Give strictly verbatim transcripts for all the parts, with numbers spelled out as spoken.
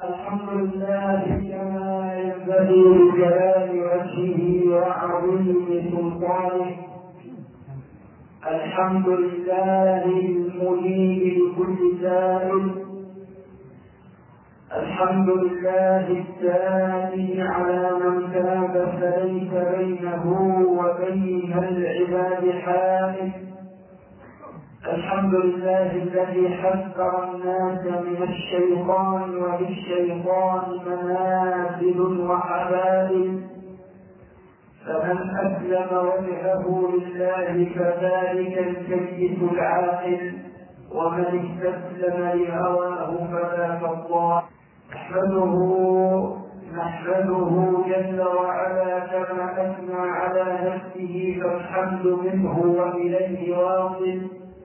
الحمد لله كما ينبغي لجلال وجهه وعظيم سلطانه. الحمد لله المجيب لكل سائل. الحمد لله الثاني على من تاب فليس بينه وبين العباد حائل. الحمد لله الذي حذر الناس من الشيطان وللشيطان منازل وحبائل، فمن أسلم وجهه لله فذلك الكيس العاقل، ومن استسلم لهواه فذاك الله. نحمده نحمده جل وعلا كما أثنى على نفسه، فالحمد منه وإليه واصل،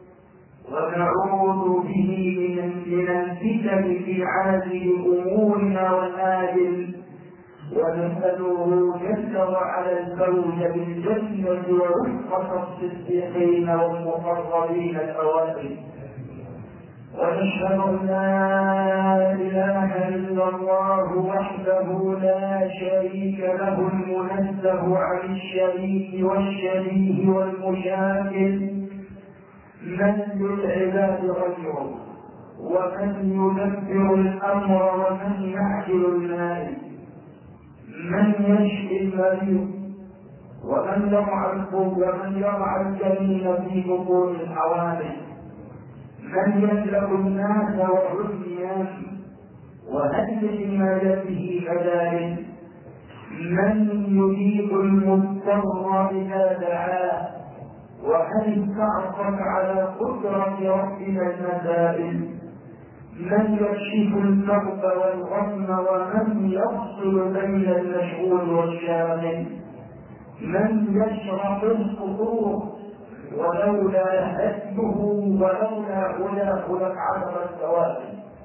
ونعوذ به من الفتن في عاجل أمورنا والآجل، ونسأله جل وعلا الفوز بالجنة ورفقة الصديقين والمقربين الأوائل. ونشهد أن لا إله إلا الله وحده لا شريك له، المنزه عن الشريك والشبيه والمشاكل، من للعباد غيره، ومن يدبر الأمر ومن يعجل المال، من يشفي المريض، ومن يرعى ومن يرعى الجميل في بطون الحوادث، من يملأ الناس وعليا وهل لمالته كذلك، من يجيب المضطر إذا دعاه، وهل تعرف على قدرة ربنا المسائل، من يكشف الكرب والغم ومن يفصل بين المشغول والشاغل، من يشرح الصدور ولولا هديه ولولا هداه لعذب الثوابت،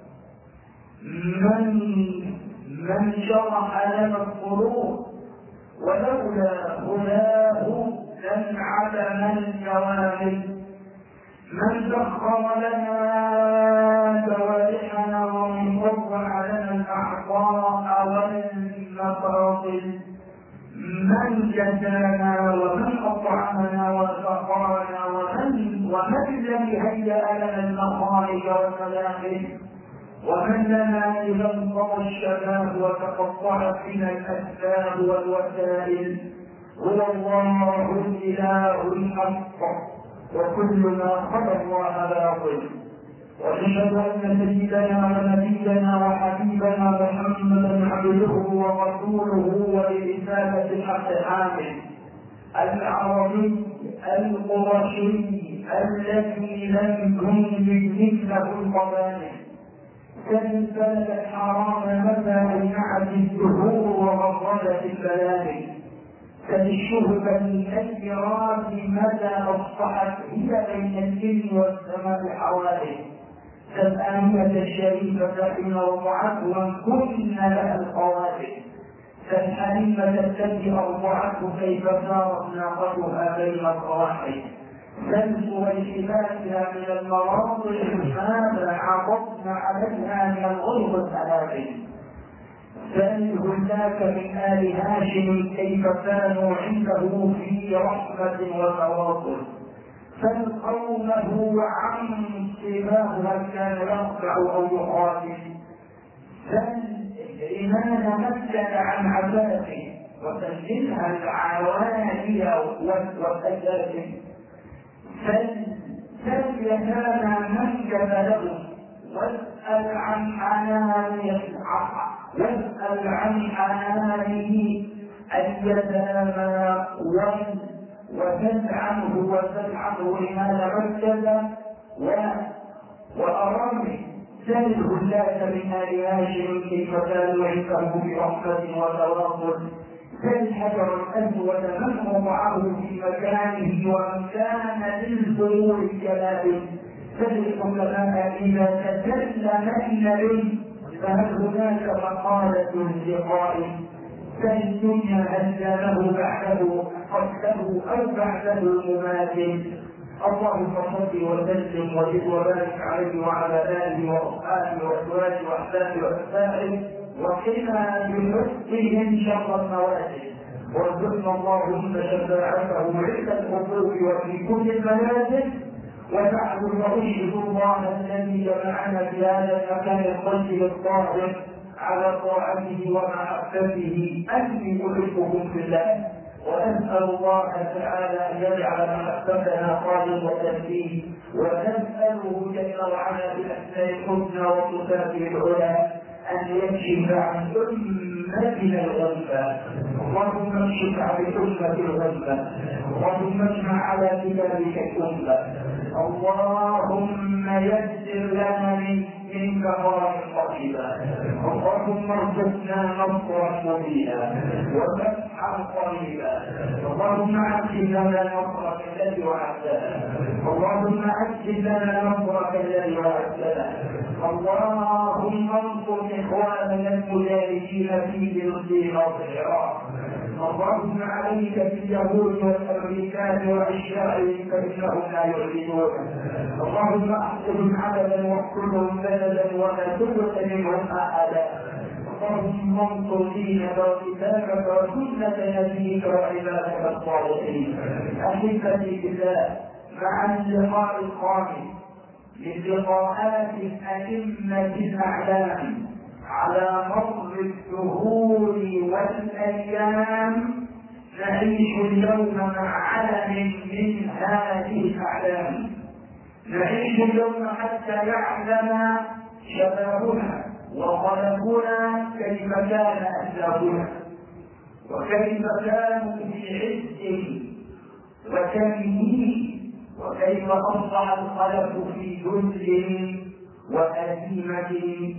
من من شرح لنا القلوب ولولا هداه لانعدم الكوامل، من سخر لنا جوارحنا ومن وضع لنا الاعضاء والمفاصل، من كسانا ومن اطعمنا وسقانا، ومن ومن لم يهيأ لنا المخارج والمداخل، ومن لنا اذا انقضى الشباب وتقطعت بنا الاسباب والوسائل. هو الله الاله الحق، وكل ما خلق الله باطل. ونشهد ان سيدنا ونبينا وحبيبنا محمدا عبده ورسوله ولرساله الحق حامل، العربي القرشي الذي لم تنجد مثله القبائل، سلسله الحرام متى انعت الدهور وغربت البلاد، كالشهب النيرات متى اصبحت هي بين الجن والسماء حوالي، كالآنية الشريفة حين وضعته كن لها القوارب، كالحليمة التي أرضعته كيف سارت ناقتها بين الضواحي، سل سويحباتها من المراضع ماذا عقبنا عليها من الغرب الثلاث، سل هناك من آل هاشم كيف كانوا عنده في رحمة وتواصل، سل قومه عن صباه هل كان يرفع أو يخاطب، سل إيمان مكة عن عباده وسجلها العوالي والأجاج، سل سل يتانا من له واسأل عن حنانه واسأل عن حنانه اليتامى وسل عنه وسل عنه لماذا ركز وأرامه، سله اللات من آل هاشم كيف كانوا عنده برحمة وتواصل، سل حجر الأسود من وضعه في مكانه ومن كان للظهور كلابه، سل الحكماء إذا تسلم النبي فهل هناك مقالة لقائه، سل الدنيا هل له بعده قتله أو بعده مماثل، اللهم صل وسلم وزد وبارك عليه وعلى اله واصحابه وازواجه واحبابه واتباعه وقنا بحسنهم شر المواسم، وارزقنا اللهم شفاعته عند الحقوق وفي كل المنازل، ونحن نشهد الله الذي جمعنا في هذا المكان الطيب الطاهر على طاعته ومحبته اني احبكم في الله، وأسأل الله تعالى أن يجعل محبتنا خالصة فيه، ونسأله جل وعلا بأسماء الحسنى وصفاته العلى أن يكشف عن أمتنا الغربة. اللهم اكشف عن الأمة الغربة، اللهم اجمع على كتابك الأمة، اللهم يسر لنا من منك فرج قريبا، اللهم ارزقنا نصرا مبينا وفتحا قريبا، اللهم عجل لنا نصرك الذي وعدتنا، اللهم عجل لنا نصرك الذي وعدتنا، اللهم انصر اخواننا المجاهدين في فلسطين والعراق، اللهم عليك باليهود والامريكان واشيائهم فانهم لا يعلنون، اللهم احصهم عددا واقتلهم بلدا ولا تبق منهم احدا، اللهم انصر دينك وكتابك وسنه نبيك وعبادك الصالحين. احبتي بالله، مع اللقاء الخامس من لقاءات الائمه الاعلام على مر الدهور والايام، نعيش اليوم مع علم من هذه الاعلام، نعيش اليوم حتى يعلم شبابنا وخلقنا كيف كان اسلافنا، وكيف كانوا في عز وتمييز، وكيف اصبح الخلق في ذل وهزيمه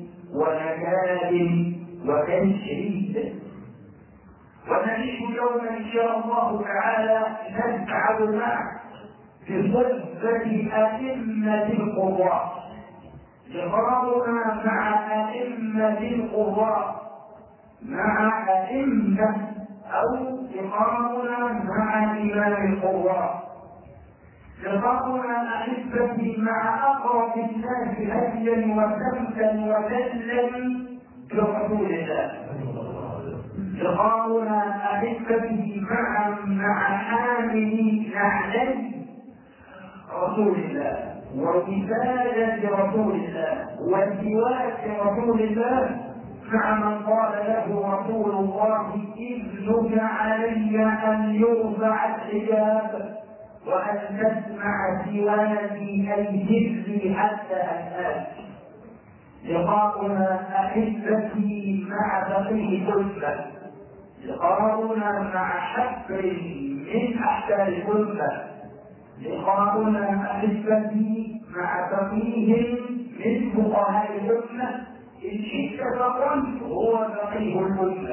ونكال وتشريد. ونعيش اليوم ان شاء الله تعالى نسعد معه بصحبه ائمه القراء، لقاؤنا مع ائمه القراء، مع ائمه او لقاؤنا مع امام القراء، لقاؤنا احبتي مع اقرب الناس هديا وسمتا ودلا برسول الله، لقاؤنا احبتي مع مع حامل نعلي رسول الله ووسادة رسول الله وسواك رسول الله، مع من قال له رسول الله إذنك علي أن يرفع الحجاب وأن تسمع سوادي أي ذكري حتى أنهاك. لقاؤنا أحبتي مع فقيه الأمة، لقاؤنا مع حبر من أحكام الأمة، لقاؤنا أحبتي مع فقيه من فقهاء الأمة، إن شئت فقل هو فقيه الأمة.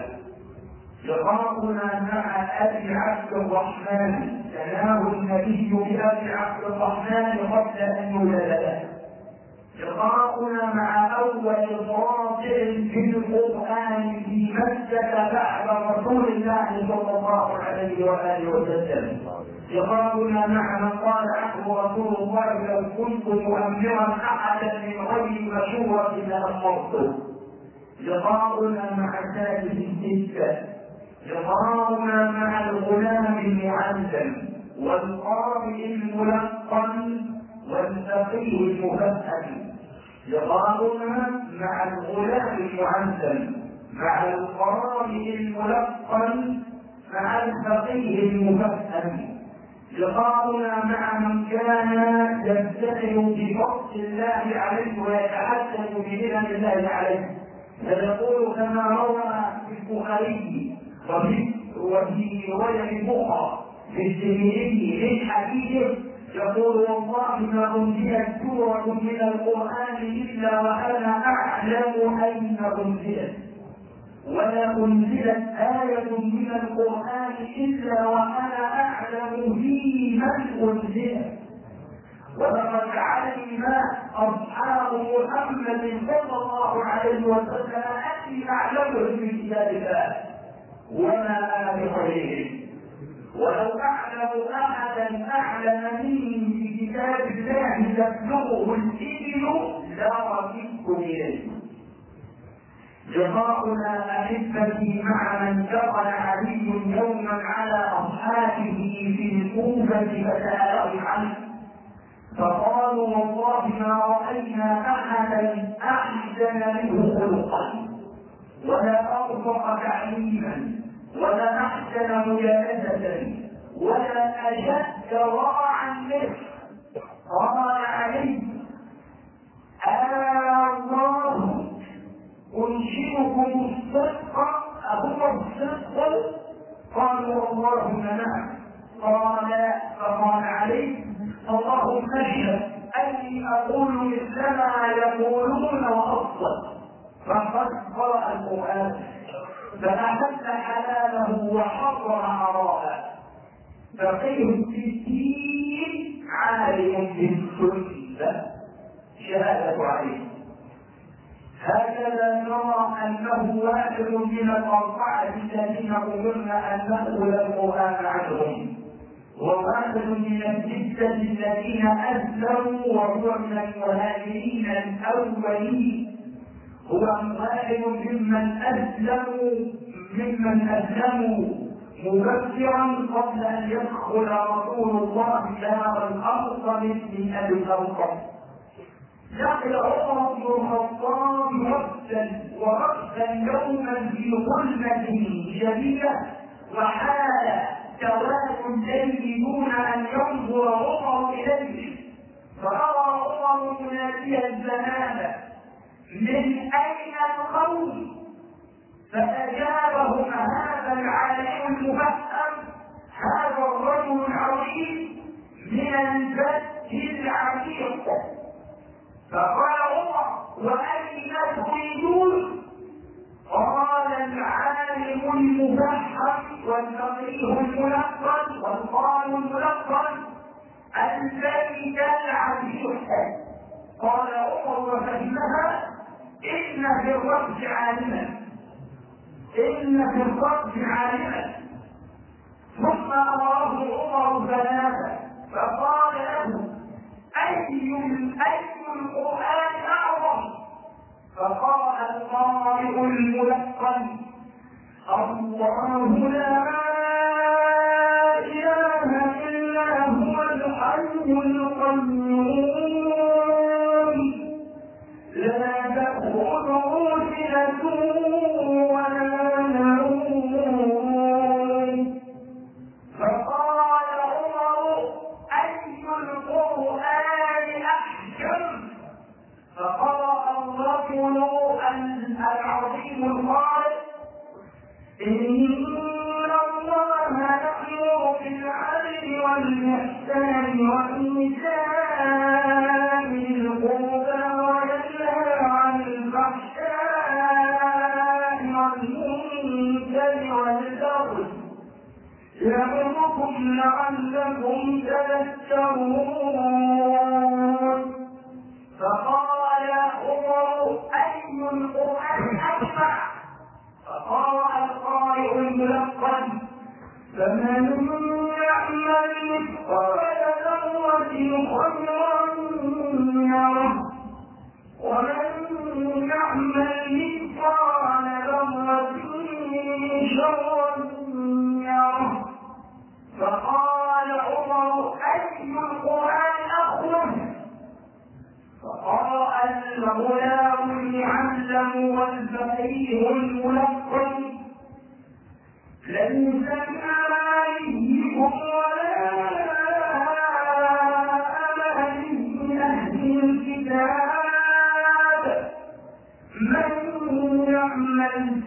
لقاؤنا مع أبي عبد الرحمن، سناه النبي بأبي عبد الرحمن قبل أن يولد له. لقاؤنا مع أول قاطع في القرآن في مكة بعد رسول الله صلى الله عليه وآله وسلم. لقاؤنا مع من قال عنه رسول الله لو كنت مؤمرا أحدا من غير مشورة لأمرته. لقاؤنا مع سادس الستة، لقاؤنا مع الغلام المعلم والقارئ الملقن والفقيه المفهم. لقاؤنا مع الغلام المعلم مع القارئ الملقن مع الفقيه المفهم. لقاؤنا مع من كان يبتدئ بفضل الله عليه ويتحدث بمنن الله عليه، فيقول كما روى في البخاري وفي رواية أخرى في الترمذي من حديثه، يقول والله ما أنزلت سورة من القرآن إلا وأنا أعلم أين أنزلت، ولا أنزلت آية من القرآن إلا وأنا أعلم في من أنزلت. ولقد علم أصحاب محمد صلى الله عليه وسلم أني أعلمهم في كتاب الله وما أنا بخيرهم، ولو أعلم أحدا أعلم مني في كتاب الله تبلغه الإبل لا ركبت إليه. لقاؤنا أحبتي مع من دخل علي يوما على أصحابه في الكوفة فسألهم عنه، فقالوا والله ما رأينا أحدا أحسن منه خلقا ولا أرفق تعليما ولا أحسن مجالسة ولا أشد ورعا منه. قال علي: الله أنشئكم الصدق أهو الصدق؟ قالوا اللهم نعم. قال فقال علي: اللهم اشهد أني أقول مثل ما يقولون وأصدق. فقد قرأ القرآن فأحل حلاله وحرم حرامه، فقيه في الدين عالم بالسنة شهادة عليه. هكذا نرى أنه واحد من الأربعة الذين أمرنا أن نأخذ القرآن عنهم، وواحد من الستة الذين أسلموا وهو من المهاجرين الأولين، هو واحد ممن أسلموا ممن أسلموا مبكرا قبل أن يدخل رسول الله دار الأرقم من أبي الأرقم. دخل عمر بن الخطاب وقتا وقتا يوما في ظلمة شديدة، وحال سواد الليل دون أن ينظر عمر إليه، فرأى عمر مناديا الزمان: من أين القوم؟ فأجابهم هذا العالم المفهم، هذا الرجل العظيم من البت العميق. فقال عمر: وأين تريدون؟ قال: العالم المفهم والفقيه الملقن والقارئ الملقن البيت العميق. قال عمر وفهمها: إن في الرفض عالما، إن في الرفض عالما. ثم أمره عمر ثلاثة فقال له: أي أي القرآن أعظم؟ فقال القارئ الملقن: الله لا إله إلا هو الحي القيوم لا تأخذه سنة ولا نوم. فقال عمر: أي القرآن أحكم؟ فقرأ الرجل العظيم القارئ: إن الله يأمر بالعدل والإحسان وإيتاء ذي القربى وينهى عن الفحشاء والمنكر والبغي يعظكم لعلكم تذكرون. فقال عمر: أي القرآن أجمع؟ فقرأ القارئ الملقن: فمن يعمل مثقال ذرة خيرا يره ومن يعمل مثقال ذرة شرا يره. فقال عمر: أي القرآن أخلص؟ فقرأ الغلام المعلم والفقيه الملقن: ليس عليكم ولا أماني أهل الكتاب من يعمل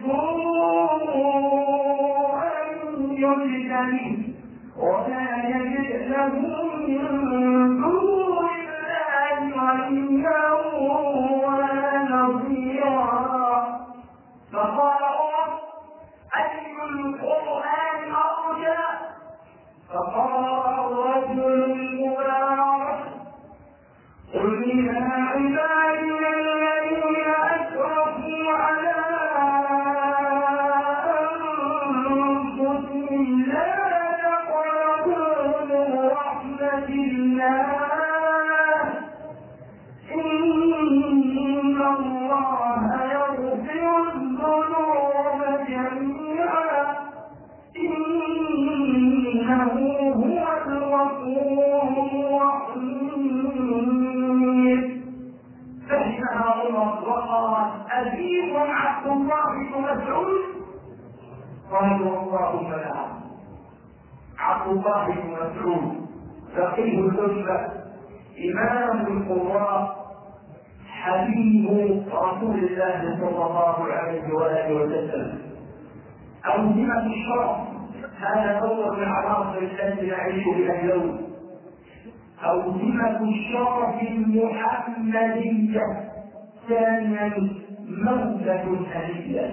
سوءا يجز به ولا يجد له من دون الله وليا ولا نصيرا. فقال عمر: أي القرآن أرجى؟ فقال الرجل المبارك: قل يا عبادي الذين أسرفوا على أنفسهم لا تقنطوا من رحمة الله غفور رحيم. فهمها عمر وقال أبيب عبد الله بن مسعود؟ قالوا اللهم نعم. عبد الله بن مسعود فقيه الأمة، إمام القراء، حبيب رسول الله صلى الله عليه وآله وسلم، أوزمة الشرف. هذا أول من عناصر التي نعيش بها اليوم، أوزمة الشرف المحمدية. ثانيا موتة ألية.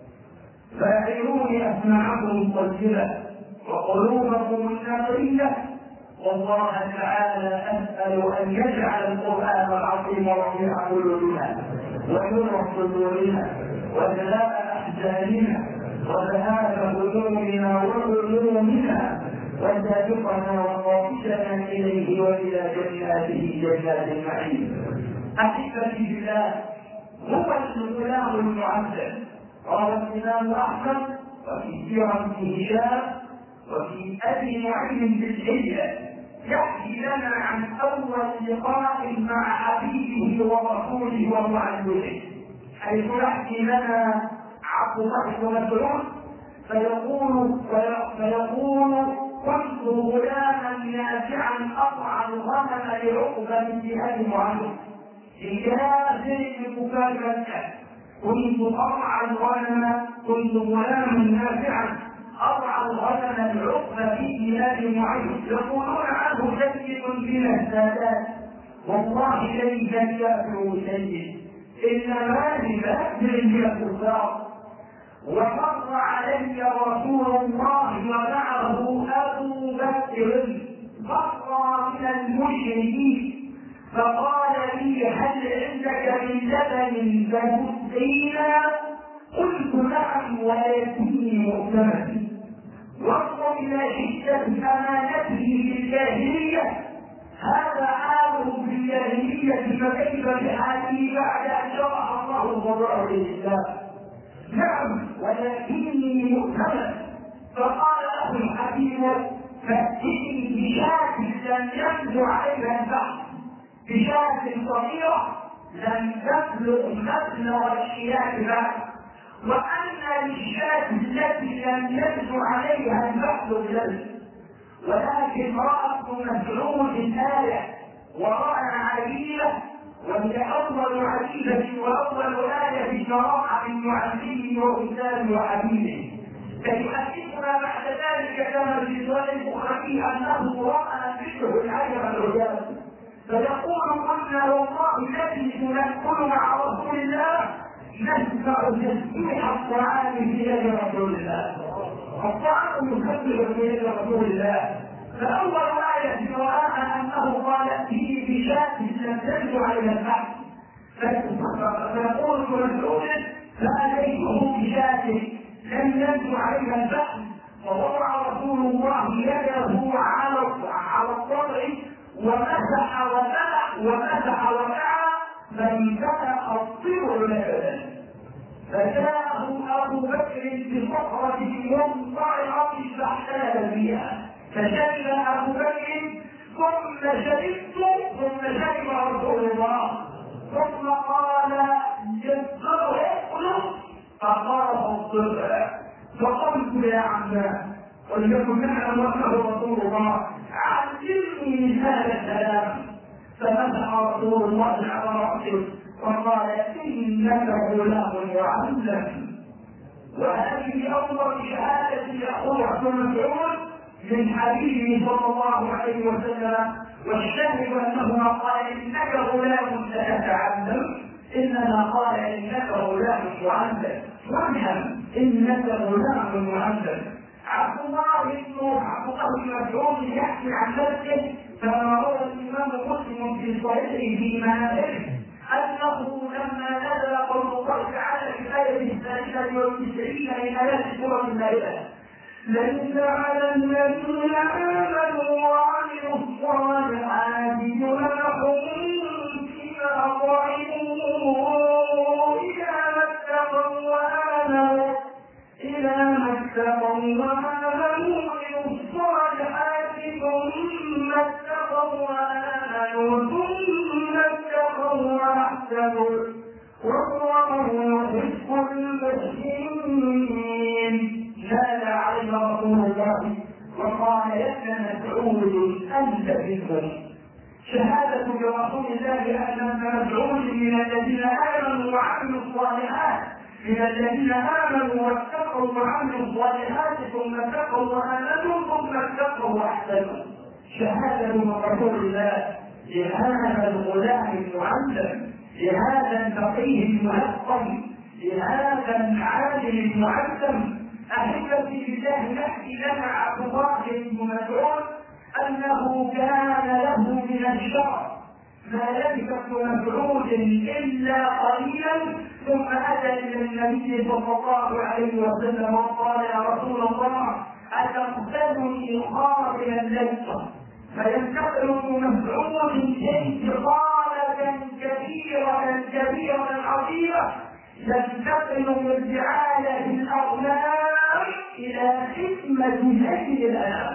فاعلوني أسماعكم الطيبة وقلوبكم النقية، والله تعالى أسأل أن يجعل القرآن العظيم ربيع قلوبنا ونور صدورنا وجلاء أحزاننا وذهاب همومنا وغيومنا وسابقنا وقائدنا إليه وإلى جناته جنات النعيم. أحبتي بالله، هو الغلام المعذب. روى الإمام أحمد وفي سيرة هشام وفي أبي نعيم بالحجة يحكي لنا عن أول لقاء مع حبيبه ورسوله ومعلمه، حيث يحكي لنا عبد الله بن مسعود فيقول فيقول كنت غلاما نافعا أطعى الغنم لعقبة بن أبي معلم في جنازة بكفار مكة. كنت أطعى الغنم كنت غلاما نافعا أضع الغنم العقبة في بلاد معين. يقولون عنه سيد من السادات، والله ليس الكافر سيد، إنما لبأسر الكفار. ومر علي رسول الله ومعه أبو بكر مر من المشركين فقال لي هل عندك من لبن فتسقينا؟ قلت نعم ويأتيني مؤتمن. وانظر إلى شدة أمانته في الجاهلية، هذا عام في الجاهلية فكيف بحاله بعد أن شرح الله الضراء للإسلام؟ نعم ولكني مؤتمن. فقال له الحكيم فأتني بشاة لم يبدو عليها البحث، بشاة صغيرة لم تبلغ مبلغ الشياه بعد، وأن للشاة التي لم يبدو عليها البحث بلد. ولكن رأى ابن مسعود الآية ورأى عجيبة، وهي أول عجيبة وأول آية شرعها من معلمه وأستاذه وحبيبه. فيحدثنا بعد ذلك كما في سؤال البخاري أنه رأى مثله العجب العجاب، فيقول قلنا والله الذي نأكل مع رسول الله نسمع تسبيح الطعام في يد رسول الله، الطعام يسبح في يد رسول الله. فأول آية رآها أنه قال فيه بشاة لم تبدو عليها البحث، فيقول مسعود فأتيته بشاة لم يبدو عليها البحث، فوضع رسول الله يده على على الضرع ومسح وبلع ومسح وبلع فانفتح الطبع لبدا. فجاءه أبو بكر بصخرة منطعرة فاحتال بها، فشرب أبو بكر ثم شربت ثم شرب رسول الله، ثم قال يسر اقلب فقال الضبع. فقلت يا عماه وليكن نعلم انه رسول الله علمني هذا الكلام. فمسح رسول الله على راسه وقال انك غلام معلم. وهذه اول شهاده يقولها ابن مسعود من حبيبه صلى الله عليه وسلم، والشاهد انه قال انك غلام ستتعلم، انما قال انك غلام معلم. وافهم انك غلام معلم. عبد الله بن عبد الله بن مسعود يحكي عن نفسه كما روى الامام مسلم في صحيحه في منابره انه لما نزل قول الله تعالى في الايه الثالثه والتسعين من ايات سوره المائده ليس على الذين امنوا وعملوا الصالحات جناح فيما طعموا اذا ما اتقوا وامنوا إذا ما اتقوا وآمنوا وعملوا الصالحات ثم المسلمين نادى علينا رسول الله وقال يا ابن مسعود انت منهم. شهادة لرسول الله أن ابن مسعود من الذين آمنوا وعملوا الصالحات من الذين آمنوا واتقوا وعملوا الصالحات ثم اتقوا وآمنوا ثم اتقوا وأحسنوا. شهادة من رسول الله لهذا الغلام المعلم، لهذا الفقيه الملقن، لهذا العالم المعلم. أحبتي بالله يحكي لنا عبد الله بن مسعود أنه كان له من الشرف ما لبث ابن مسعود إلا قليلا ثم أتى إلى النبي صلى الله عليه وسلم وقال يا رسول الله أتقتلني قابل الليل؟ فينتقل ابن مسعود انتقالة كبيرة كبيرة عظيمة، ينتقل من رعاية الأغنام إلى خدمة سيد الأنام.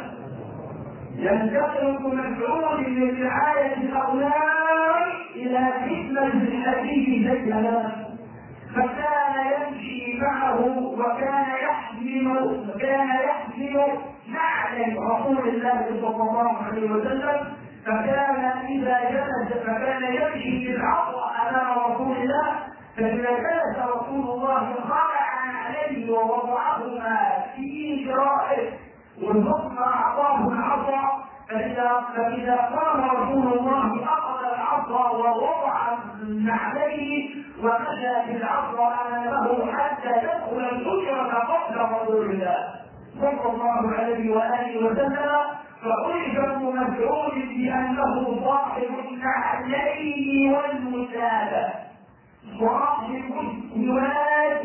ينتقل ابن مسعود من رعاية الأغنام إلى خدمة الحبيب سيد الأنام، فكان يمشي معه وكان يحمل وكان يحمل نعل رسول الله صلى الله عليه وسلم، فكان إذا جلس فكان يمشي بالعصا أمام رسول الله، فإذا جلس رسول الله خلع عليه ووضعهما في ذراعه وثم أعطاه العصا، فإذا قام رسول الله أخذ العصا ووضع عليه ومشى بالعصا أمامه حتى يدخل الحجرة قبل رسول الله صلى الله عليه وآله وسلم. فعرف ابن مسعود بأنه صاحب النعلين والوسادة، صاحب السواد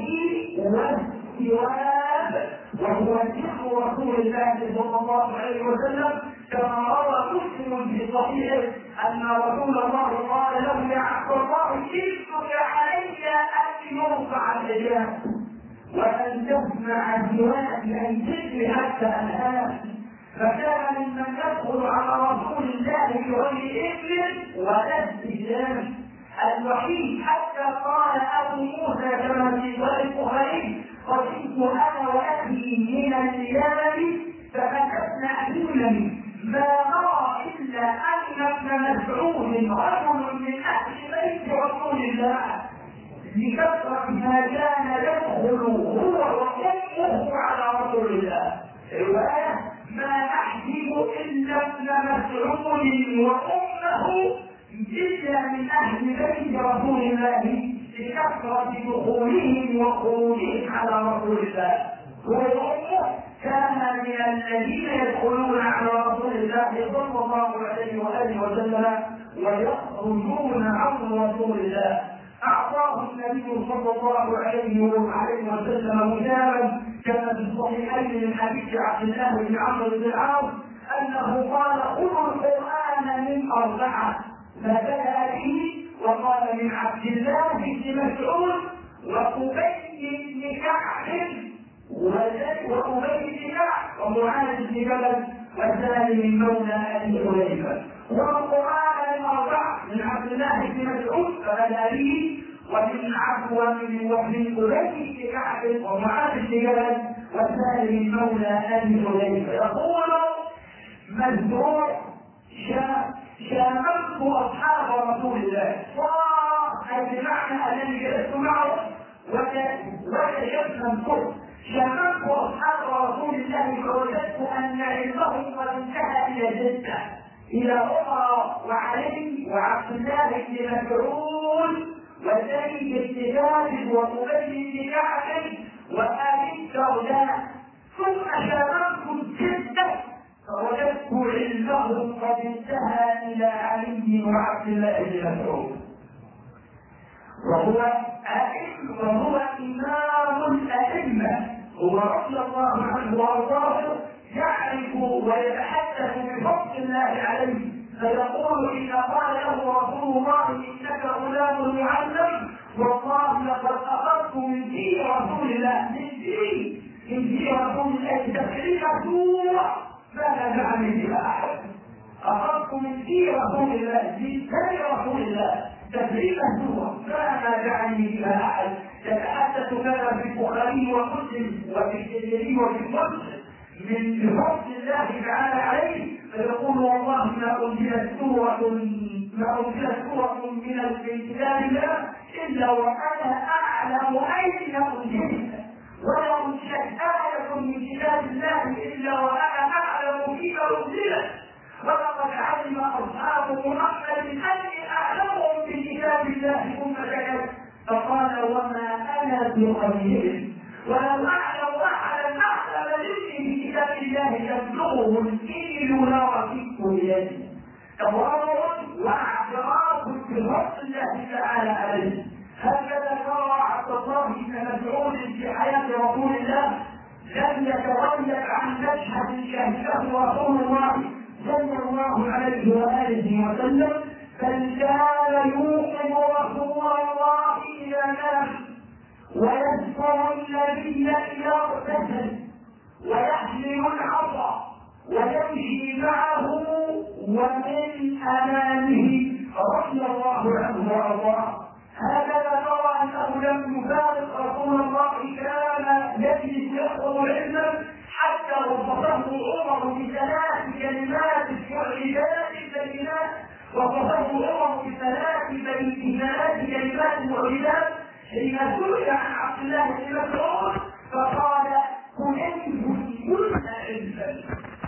والسواد، وهو ذكر رسول الله صلى الله عليه وسلم كما روى مسلم في صحيحه أن رسول الله قال له يا عبد الله اشفق علي أن يرفع الحجاب وأن تسمع سوادي أن تجري حتى أنهاه. فكان ممن يدخل على رسول الله بغير إذن ولا استئذان الوحيد، حتى قال أبو موسى كما في صحيح البخاري خرجت أنا وأبي من الرياض فمكثنا أهلنا ما نرى إلا أن ابن مسعود رجل من أهل بيت رسول الله لكثرة ما كان يدخل هو وأمه على رسول الله. رواية ما نحسب إلا ابن مسعود وأمه إلا من أهل بيت رسول الله لكثرة دخولهم وخروجهم على رسول الله. وأمه كان من الذين يدخلون على رسول الله صلى الله عليه وآله وسلم ويخرجون عن رسول الله. أعطاه النبي صلى الله عليه وسلم كتابا كما في الصحيحين من حديث عبد الله بن عمرو بن العاص أنه قال خذوا القرآن من أربعة، فبدأ به وقال من عبد الله بن مسعود وأبي بن كعب وأبي بن كعب ومعاذ بن جبل وسالم مولى أبي حذيفة. والقرآن من أربعة من عبد الله بن مسعود فبدأ به ومن عبد ومن ومن أبي بن كعب ومعاذ بن جبل وسالم مولى أبي حذيفة. يقول مذكور شاملت أصحاب رسول الله صار بمعنى أنني جلست معه وكشفنا الكل. شاملت أصحاب رسول الله فوجدت أن علمهم قد انتهى إلى جدة إلى عمر وعلي وعبد الله بن مسعود وزيد بن ثابت وأبي بن كعب وأبي الدرداء، ثم شاملت الجدة فوجدت علمهم قد انتهى إلى علي وعبد الله بن مسعود، وهو أئم وهو إمام الأئمة، هو رضي الله عنه وأرضاه يعرف ويتحدث بفضل الله عليه، فيقول إذا قال له رسول الله إنك غلام معلم والله لقد أخذت من دين رسول الله من دين من دين رسول الله تكريم سورة ما نزعني بها أحد. أخذت من دين رسول الله من دين رسول الله تدريبا هو ما دعني بها احد يتحدث كما في البخاري ومسلم وفي الترمذي وفي مسلم من فضل الله تعالى عليه، فيقول والله ما انزلت سوره ما انزلت سوره من كتاب الله الا وانا اعلم اين انزلت، ولا انزلت ايه من كتاب الله الا وانا اعلم فيما انزلت، ولقد علم اصحاب محمد اني اعلمهم بكتاب الله ثم سكت، فقال وما انا بخبير، ولو اعلم احدا اعلم مني بكتاب الله يبلغه الكيل ورفيق اليه. تواضع واعتراف بفضل الله تعالى عليه. هكذا قال عبد الله بن مسعود في حياه رسول الله، لم يتغير عن مشهد شهده رسول الله صلى الله عليه واله وسلم، بل كان يوقظ رسول الله الى نام، ويذكر الذين اذا اغتسل، ويحمل العصا ويمشي معه ومن امامه رضي الله عنه وارضاه. هكذا نرى انه لم يفارق رسول الله، كان يجلس يطلب علما حتى وصفه عمر بثلاث كلمات معجزات بينات، وصفه عمر بثلاث بينات كلمات معجزات حين سئل عن عبد الله بن مسعود فقال كنيف كل علما،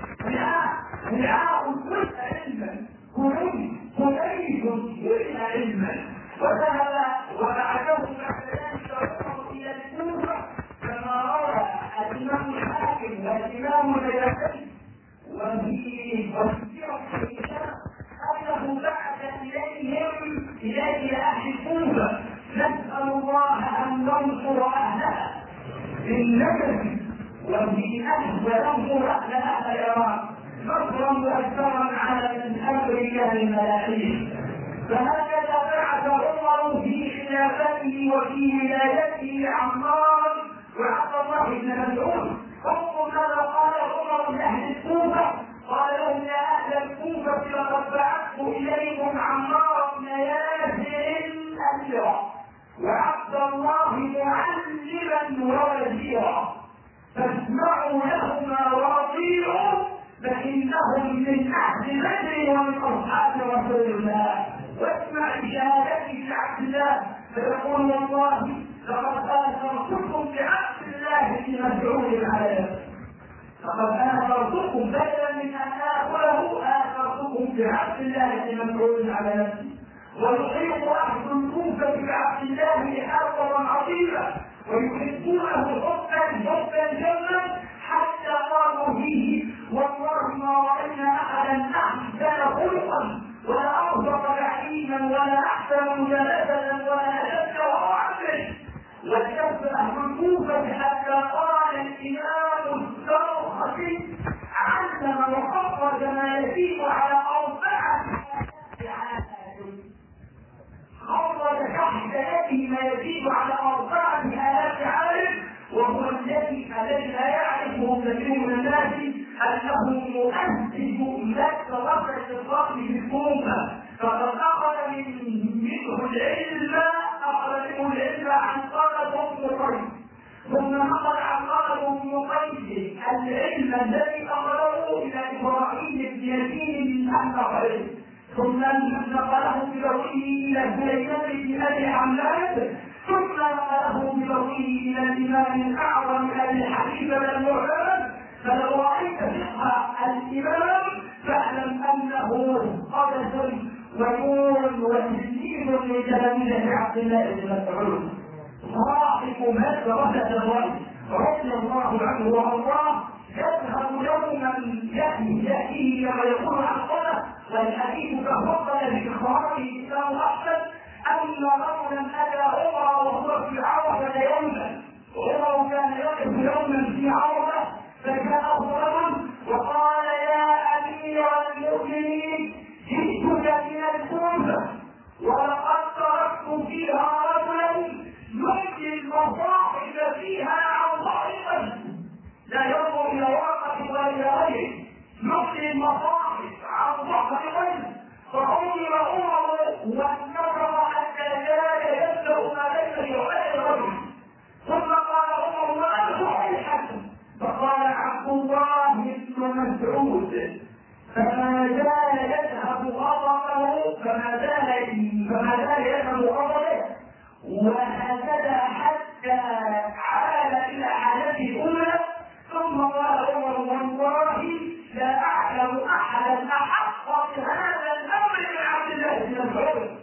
وعاء كل علما، كنيف كنيف كل علما. وذهب وبعده بعد ذلك عمر الى الكوفه كما روى الامام الحاكم والامام البيهقي وفي وفي الكتاب انه بعث اليهم الى اهل الكوفه نسال الله ان ننصر اهلها بالنجم وفي اهل وننصر اهلها العراق نصرا مؤثرا على امريكا الملاحين. فهكذا بعث عمر في خلافته وفي ولايته عمار وعبد الله بن مسعود. انظر ماذا قال عمر لاهل الكوفه، قال لهم يا اهل الكوفه لقد بعثت اليكم عمار بن ياسر اميرا وعبد الله معلما ووزيرا، فاسمعوا لهما واطيعوا فانهم من اهل بدر ومن اصحاب رسول الله. واسمع بشهادته لعبد الله فيقول والله لقد اثرتكم بعبد الله بن مسعود على نفسه، لقد اثرتكم بدلا من ان اخذه اثرتكم بعبد الله بن مسعود على نفسه. ويحيط اهل الكوفه بعبد الله حربا عظيما ويحبونه حبا حبا جما حتى قالوا فيه والله ما راينا احدا احسن خلقا ولا افضل تعليما ولا احسن جلسه ولا اشد وعمل. وكف اهل الكوفه حتى قال الامام السرخسي علم وخرج ما يزيد على اربعه خرج تحت يده ما يزيد على أربعة آلاف عالم، وهو الذي الذي لا يعرفه كثير من الناس أنه مؤسس مدرسة الرأي في الكوفة، فقد أخذ منه العلم أخذ منه العلم عن طلب بن قيس، ثم أخذ عن طلب بن قيس العلم الذي أخذه إلى إبراهيم بن يزيد النخعي، ثم نقله بلوحه الى سليمان بن ابي حماد، ثم نقله بلوحه الى الامام الاعظم ابي حنيفه المعتمد. فلو رايت فقه الامام فاعلم انه قدس ونور وتسليم لتلاميذ عبد الله بن مسعود صاحب مدرسه الراي رضي الله عنه وارضاه. يذهب يوما ياتي ياتيه كما يقول عن قدس، والحديث تفضل باخراجه الامام احمد ان رجلا اتى عمر وهو في عرفه يوما، عمر كان يقف يوما في عرفه فجاءه رجل وقال يا امير المؤمنين جئتك من الكوفه ولقد تركت فيها رجلا يؤتي المصاحف فيها عن ظهر لا ينظر الى ورقه ولا الى غيره، يؤتي المصاحف عن ظهر غيره. فعمر عمر وانكر فما زال يذهب غضبه فما زال فما زال يذهب غضبه وهكذا حتى عاد الى حالته الاولى. ثم قال عمر والله لا اعلم احدا احق بهذا الامر من عبد الله بن مسعود.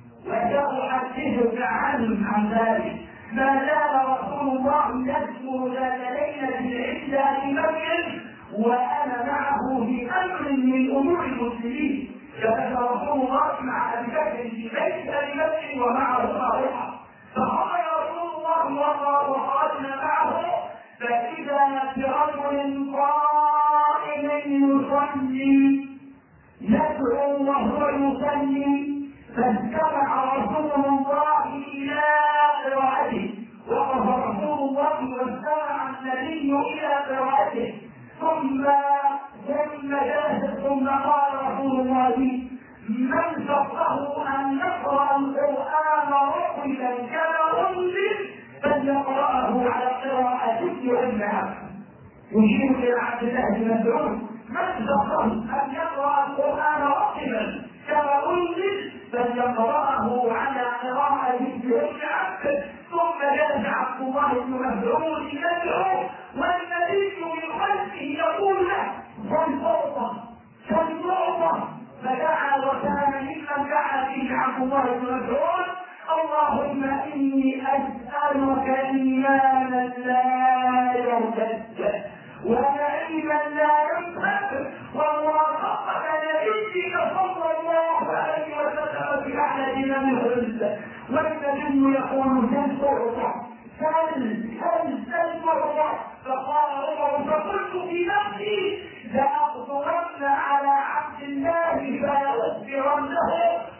وساحدثك عنه عن ذلك. ما زال رسول الله يذكر ذات ليله عند ابي بكر وانا معه في امر من امور المسلمين. جلس رسول الله مع ابي بكر في بيت ابي بكر ومعه طارحه، فخرج رسول الله وخرجنا معه فاذا برجل قائم يصلي يدعو وهو يصلي، فاستمع رسول الله الى قراءته، وقف رسول الله واستمع النبي الى قراءته، ثم ثم جلس ثم قال رسول الله من فقه ان يقرا القران رقيا كما انزل فليقراه على قراءه ابن عباس. يشير الى عبد الله بن مسعود من فقه ان يقرا القران رقيا كما انزل فليقراه على قراءه ابن عباس. ثم جلس عبد الله بن مسعود يدعو والنبي من خلفه يقول له والفوضى والفوضى، فدعا وكان ممن دعا فيه عبد الله بن مسعود اللهم اني اسالك ايمانا لا يرتد ونعيما لا ينفد وموافقه نبيك صلى الله عليه وسلم في اعلى من العزه. والنبي يقول سل تعطى سل سل سل تعطى. فقال عمر فقلت في نفسي لاقدرن على عبد الله فلاخبرنه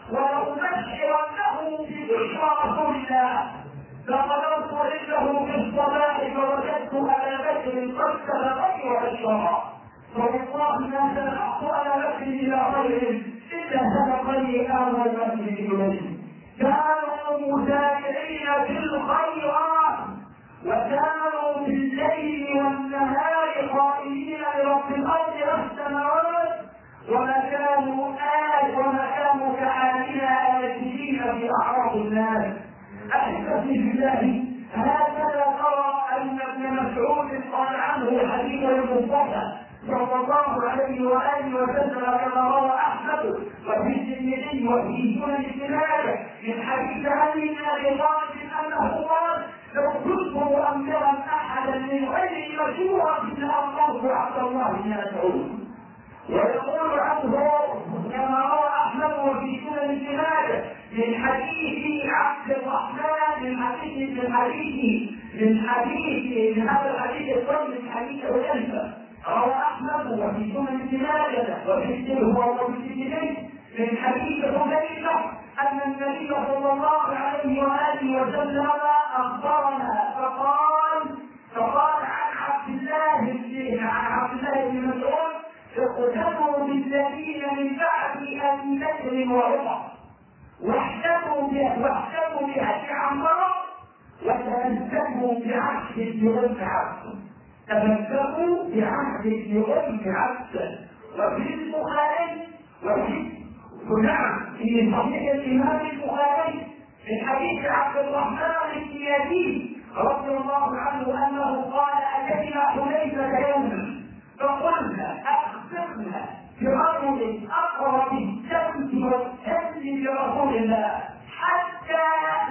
ولأبشرنه ببشرى رسول الله. فقدرت رجله في الصلاه فوجدت ابا بكر قد سبقني وبشرا، فوالله ما سبقت ابا بكر الى خير الا سبقني اول بكر اليه. كانوا مسارعين في الخيرات وكانوا بالليل والنهار قائمين لرب الارض والسماوات وما كانوا آل وما كانوا كحالنا آلين في اعراض الناس. احبتي بالله هكذا ترى ان ابن مسعود قال عنه حديث المصطفى صلى الله عليه واله وسلم كما روى احمد وفي الترمذي وفي سنن ابن ماجه من حديث علي بن ابي طالب انه قال لو كنت مؤمرا احدا من غير مشورة لامرت عبد الله بن مسعود. ويقول عنه كما روى احمد وفي سنن ابن ماجه من حديث عبد الرحمن من حديث من حديث من حديث من هذا الحديث الطيب من حديث حذيفه روى احمد وفي سنن ابن ماجه وفي هو وفي من حديث حذيفه ان النبي صلى الله عليه واله وسلم اخبرنا فقال فقال عن عبد الله بن عن عبد الله بن مسعود اقتدوا بالذين من بعد ابي بكر وعمر واحتموا واحتموا بهدي عمار وتمسكوا بعهد ابن عبد تمسكوا بعهد ابن عبد. وفي البخاري وفي نعم في صحيح الامام البخاري من حديث عبد الرحمن بن يزيد رضي الله عنه انه قال اتينا حذيفه يوما فقلنا اخبرنا برجل اقرب الشمس والشمس لرسول الله حتى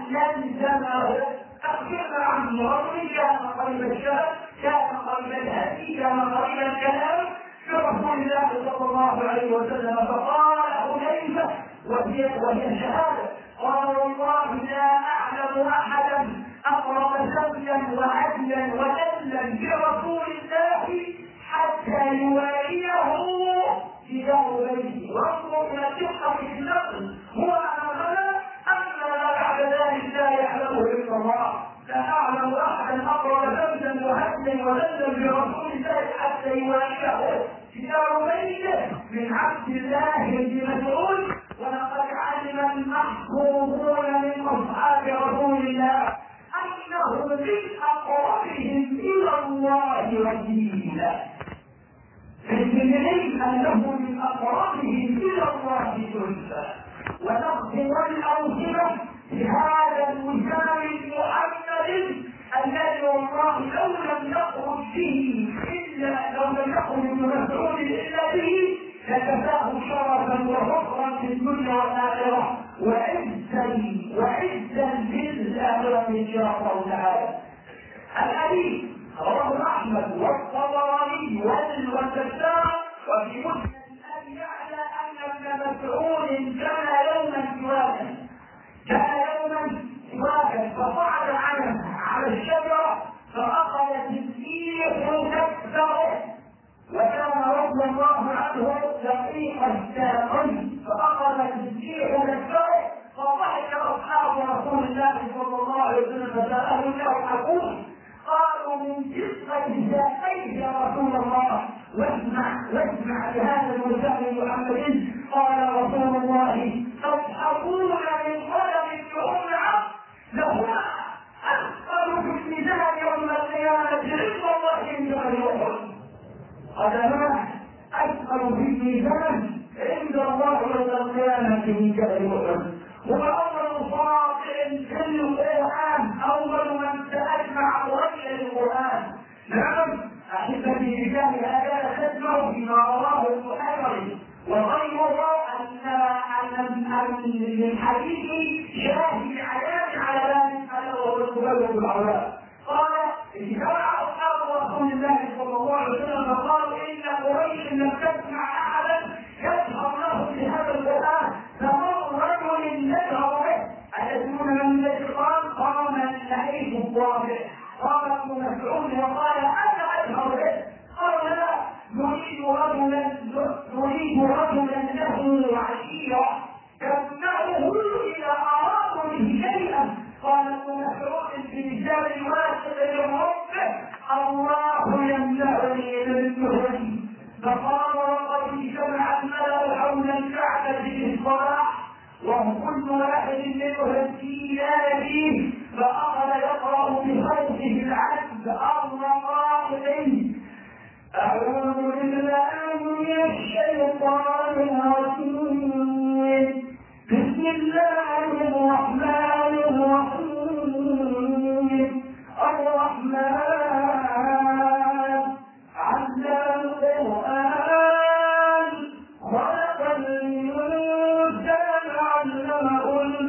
نلزمه. اخبرنا عن رجل كان قريب الشهر كان قريب الهدي كان قريب الكلام برسول الله صلى الله عليه وسلم. فقال حذيفه وهي وهي شهاده قال والله لا اعلم احدا اقرب سميا وعدلا ودلا برسول الله حتى يواليه في دار بيته. وانظر الى الدقه في النقل هو انا اما بعد ذلك لا يعلمه الا الله. لا اعلم احدا اقرب سميا وعدلا ودلا برسول الله حتى يواليه في دار بيته من عبد الله بن مسعود. ولقد علم المحفوظون من اصحاب رسول الله انه من اقربهم الى الله وكيلا. بالدليل انه من اقربهم الى الله زلفى. ونختم الامثله بهذا الوسام المحمد الذي والله لو لم يخرج به الا لو لم يخرج ابن مسعود الا به لكفاه شرفا وفخرا في الدنيا والاخره وعزا وعزا في الاخره ان شاء الله تعالى. الحديث رواه احمد والطبراني والكذاب وفي مسند ابي يعلى ان ابن مسعود كان يوما سواكا كان يوما سواكا فصعد عنه على الشجره فاخذت الريح تكسره، وكان رضي الله عنه دقيق الساقين فاخذت الريح تكسره، فضحك اصحاب رسول الله صلى الله عليه وسلم فسالوا له حكوم قالوا من جسمة الساقين يا رسول الله، واسمع واسمع بهذا الوسام محمد. قال رسول الله تضحكون من قدم لأم العبد لهما أثقل في الميزان يوم القيامة عند الله من جبل أحد. قدمان أثقل في الميزان عند الله يوم القيامة من جبل أحد. هو أول صاطع في القرآن، أول من تأجمع رجل القرآن. نعم أحبتي رجال هذا تسمع فيما رواه البخاري وغيره أن أن للحديث شاهد علامة على ذلك أنه هو الزبير بن العوام. قال اجتمع أصحاب رسول الله صلى الله عليه وسلم فقالوا إن قريش لم تسمع أحدا يظهر له بهذا القرآن فمر رجل يجهر به. أتدرون من الذي قال؟ قام اللعيب الضابع، قام ابن مسعود وقال أنا أجهر به. قال لا، نريد رجلا نريد رجلا له عشيرة تمنعه إذا أرادوا به شيئا. قال ابن مسعود في لسان واثق لربه الله يمنعني من فقال وقد اجتمع الملأ حول الكعبة في الصلاح وكل واحد منهم في ناديه فأخذ يقرأ بخوفه العبد الرقائق أعوذ بالله من الشيطان الرجيم بسم الله الرحمن الرحيم الرحمن علم القرآن خلق الإنسان علمه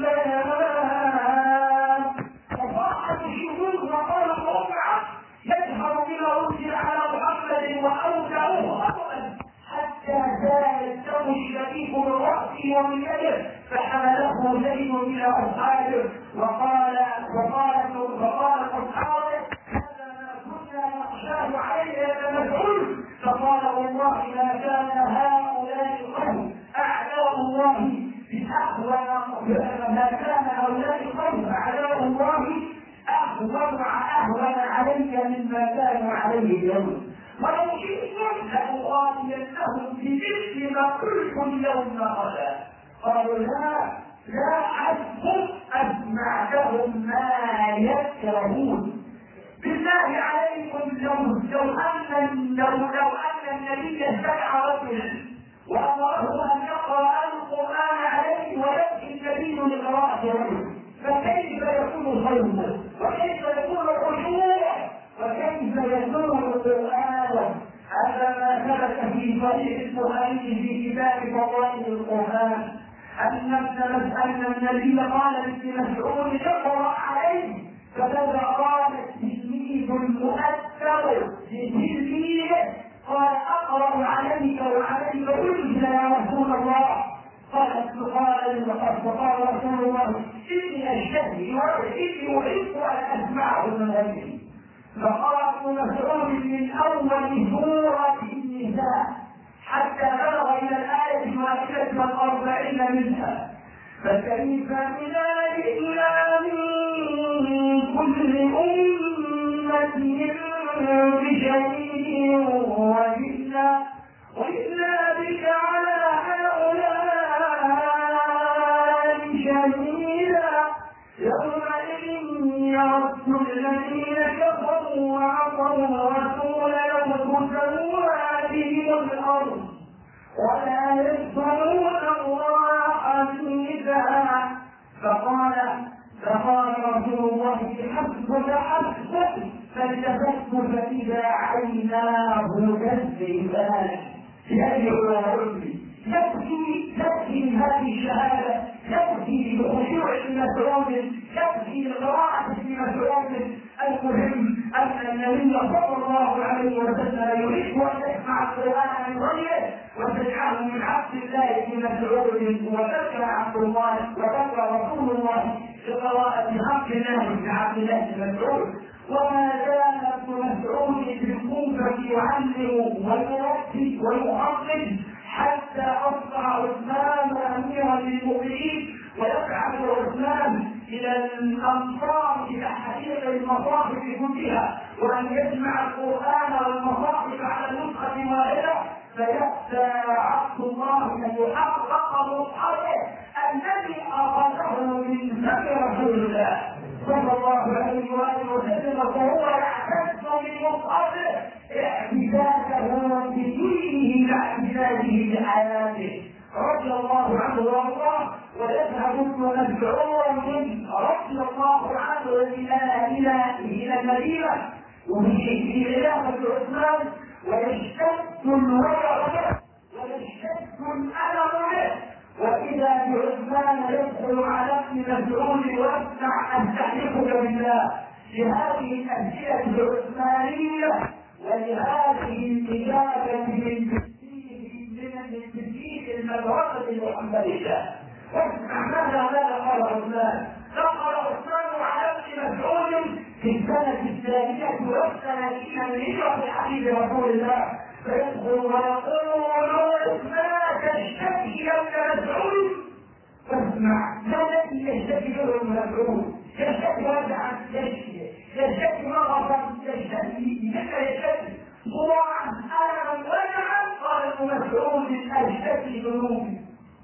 البيان. فصاحت الشهود وقال الرابعة يجهر بالعود على محمد وأوجعه خطأ حتى زال الدم الشريف من رأسه ومن يده فحمله زيد إلى أصحابه وقال وقال وقال أصحابه هذا ما كنا نخشاه عليه يا مسعود. فقال والله ما كان هؤلاء القوم أعداء الله بأهون ما كان هؤلاء القوم أعداء الله أهون أهون علي مما كانوا عليه اليوم ولو شئتم لأغالينهم بمثل ما قلتم اليوم غدا. قالوا لا لا حسب أسمعتهم ما يكرهون. بالله عليكم لو لو أن لو لو أن النبي سمع رجلا وأمره أن يقرأ القرآن عليه ويأتي النبي لقراءة رجل فكيف يكون صوته وكيف يكون خشوعه وكيف يكون القرآن؟ هذا ما ثبت في صحيح البخاري في كتاب فضائل القرآن أن أن النبي قال لابن مسعود اقرأ عليه فماذا قال التلميذ المؤثر لتلميذه قال أقرأ عليك وعليك أنزل يا رسول الله. قالت قال فقال رسول الله إني أشتهي وإني أحب أن أسمعه من غيري. فقرأ ابن مسعود من أول سورة النساء حتى بلغ إلى الآية الواحدة والأربعين منها. فكيف إذا جئنا من كل أمة بشهيد وجئنا وجئنا بك على هؤلاء شهيدا يومئذ يرد الذين كفروا وعصوا الرسول لو كتبوا هذه تدخلوا الأرض ولا يذكرون الله حميدا. فقال فقال رسول الله حسبك حسبك، فالتفت فإذا عيناه تذرفان. يا أيها الرجل يكفي يكفي هذه الشهادة، يكفي بخشوع المسعود، يكفي بقراءة ابن مسعود. المهم أن النبي صلى الله عليه وسلم يريد أن يسمع القرآن من غيره وتجعله من عبد الله بن مسعود، وذكر عبد الله وذكر رسول الله بقراءة حق الله بن عبد الله بن مسعود. وما زال ابن مسعود في الكوفة يعلم ويربي ويؤصل حتى أصبح عثمان أميرا للمؤمنين، ويبعث عثمان إلى الأمصار إلى حقيقة المصاحف كلها، وأن يجمع القرآن والمصاحف على نسخة واحدة. فيأتى عبد الله أن يحقق مصحفه الذي أخذه من فم رسول الله صلى الله عليه وآله وسلم، فهو يعتز بمصحفه اعتزازه بدينه لا اعتزازه بحياته رضي الله عنه وارضاه. ويذهب ابن مسعود رضي الله عنه الى الى الى المدينه وفي خلافه عثمان، ويشتد الوجع به ويشتد الالم به، واذا بعثمان يدخل على ابن مسعود ويسمع ان تحلفك بالله لهذه الاسئله العثمانيه ولهذه الاجابه من تسجيل المدرسه المحمديه. واسمع ماذا ماذا قال عثمان. نقل عثمان على ابن مسعود في السنه الثانيه والثلاثين من هجره الحبيب رسول الله، فيدخل ويقول ما تشتكي يا ابن مسعود. فاسمع ما الذي يشتكي له ابن مسعود؟ يشتكي وجعا، يشتكي يشتكي مرضا، يشتكي ذكر، يشتكي صراعا، الما وجعا. قال ابن مسعود اشتكي ذنوبي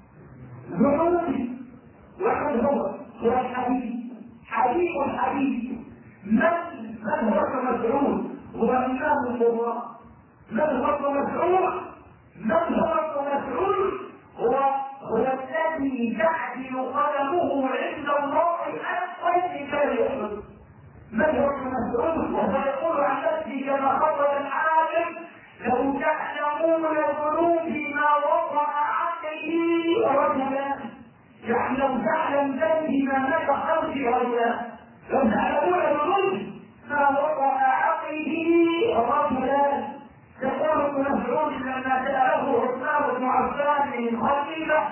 ذنوبي. ومن هو؟ هو الحبيب حبيب الحبيب. من من هو ابن مسعود؟ هو امام الله. من هو ابن مسعود؟ من هو ابن مسعود؟ هو هو الذي تعدل قدمه عند الله أثقل كبير. من هو ابن مسعود؟ وهو يقول عن نفسه كما خطب الحاكم لو تعلمون ذنوبي ما وقع عليه رجلا، يعني لو تعلم ذنبي ما مات خلفي رجلا، لو تعلمون ذنوبي ما وقع عليه رجلا. يقول ابن مسعود لما سأله عثمان بن عفان من خليفة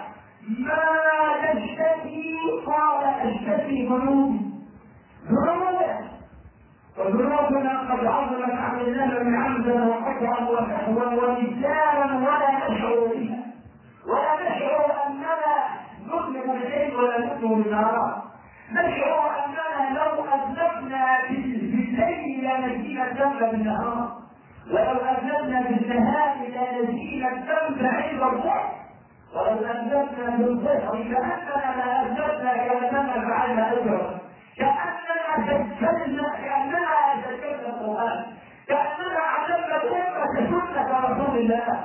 ما تشتكي؟ قال اشتكي ذنوبي ذنوبه، وذنوبنا قد عظمت عن الله من عمدا وقطعا ونسيانا ولا نشعر بها، ولا نشعر اننا نظلم الليل ولا نظلم النهار. نشعر اننا لو اذنبنا بالليل لنزيل الذنب بالنهار، ولو أذنبنا بالنهار لنزيل الذنب عند الله، ولو أذنبنا بالظهر كأننا لا أذنبنا كأننا فعلنا أجرا، كأننا سجلنا كأننا سجلنا القرآن، كأننا علمنا الأمة سنة رسول الله.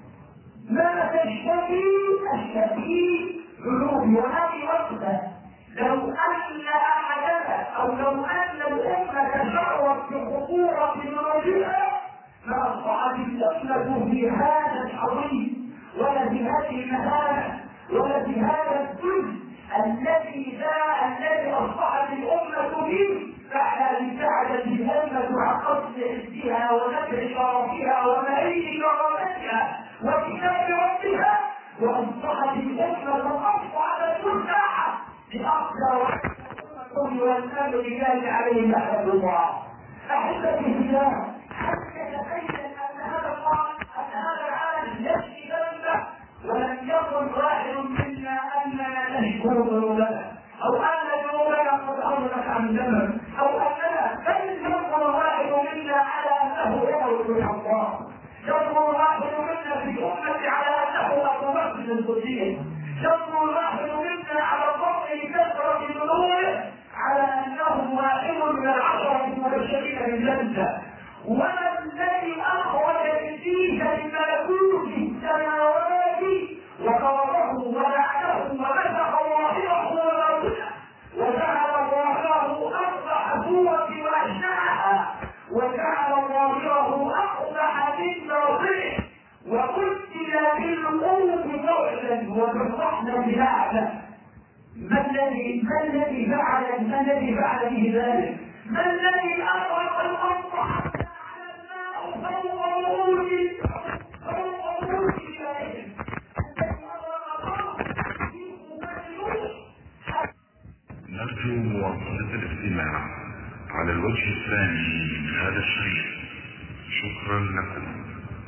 ما تشتكي؟ أشتكي ذنوبي. وهذه وقته لو أن أحدنا أو لو أن الأمة شعرت بخطورة ذنوبها فأصبحت الأمة في هذا الحضيض ولا في هذه المهانة ولا في هذا الجزء الذي ذا الذي أصبحت الأمة فيه بعد أن ابتعدت الأمة عن قصد عزها ونفع شرفها ومعين كرامتها وكتاب ربها، وأصبحت الأمة أصبحت ترجع لأقصى والأمر لله عليه رحمة الله. أحبتي في الله، حتى تبين ان هذا الله ان هذا العالم يشفي ذنبه، ولم يكن واحد منا اننا نشكر ذنوبنا او ان ذنوبنا قد اضلت عن ذنب، او اننا بل يكون واحد منا على انه يدعو الى الله، يكون واحد منا في الامه على انه ابو بكر الصديق، يكون واحد منا على فضل كثره ذنوبه على انه واحد من العشره المبشرين بالجنه. وما الذي أخرج الجيش للملكوت ظاهره اقبح من باطنه، وقتل بالقوه بعدا وبالرحمه لعنه. ما الذي ما الذي فعل ما الذي فعل به ذلك؟ ما الذي اغرق الارض حتى على الماء فوق رؤوس فوق رؤوس شبابهم؟ الذي اغرق الارض نرجو مواصلة الاستماع على الوجه الثاني من هذا الشريط. شكرا لكم.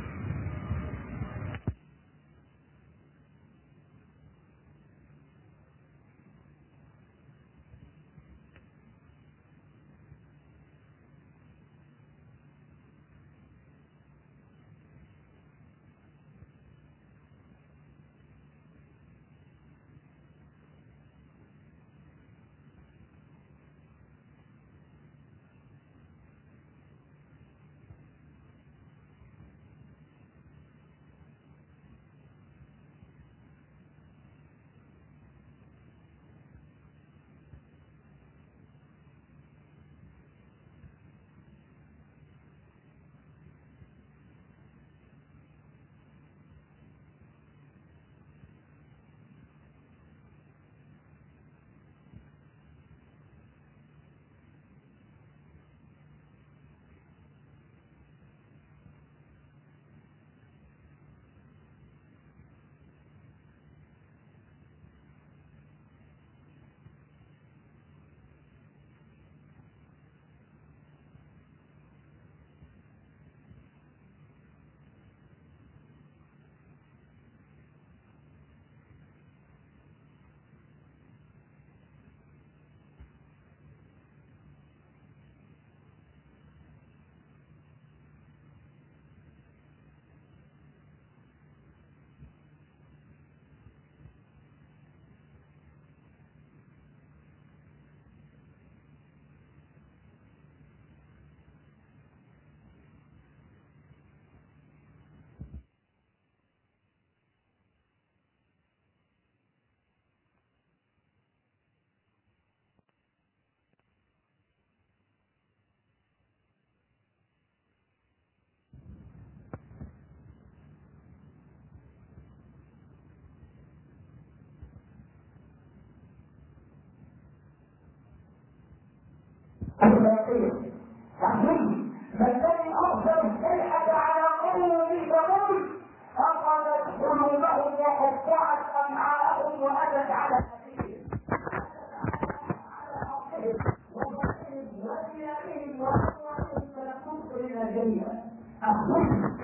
فالذي أرسل السيحة على قوم ثمود أخذت قلوبهم وقطعت أمعاءهم وأتت على أبيهم وبطنهم وثيابهم وأموالهم فلتبصرن جميعا. أخذ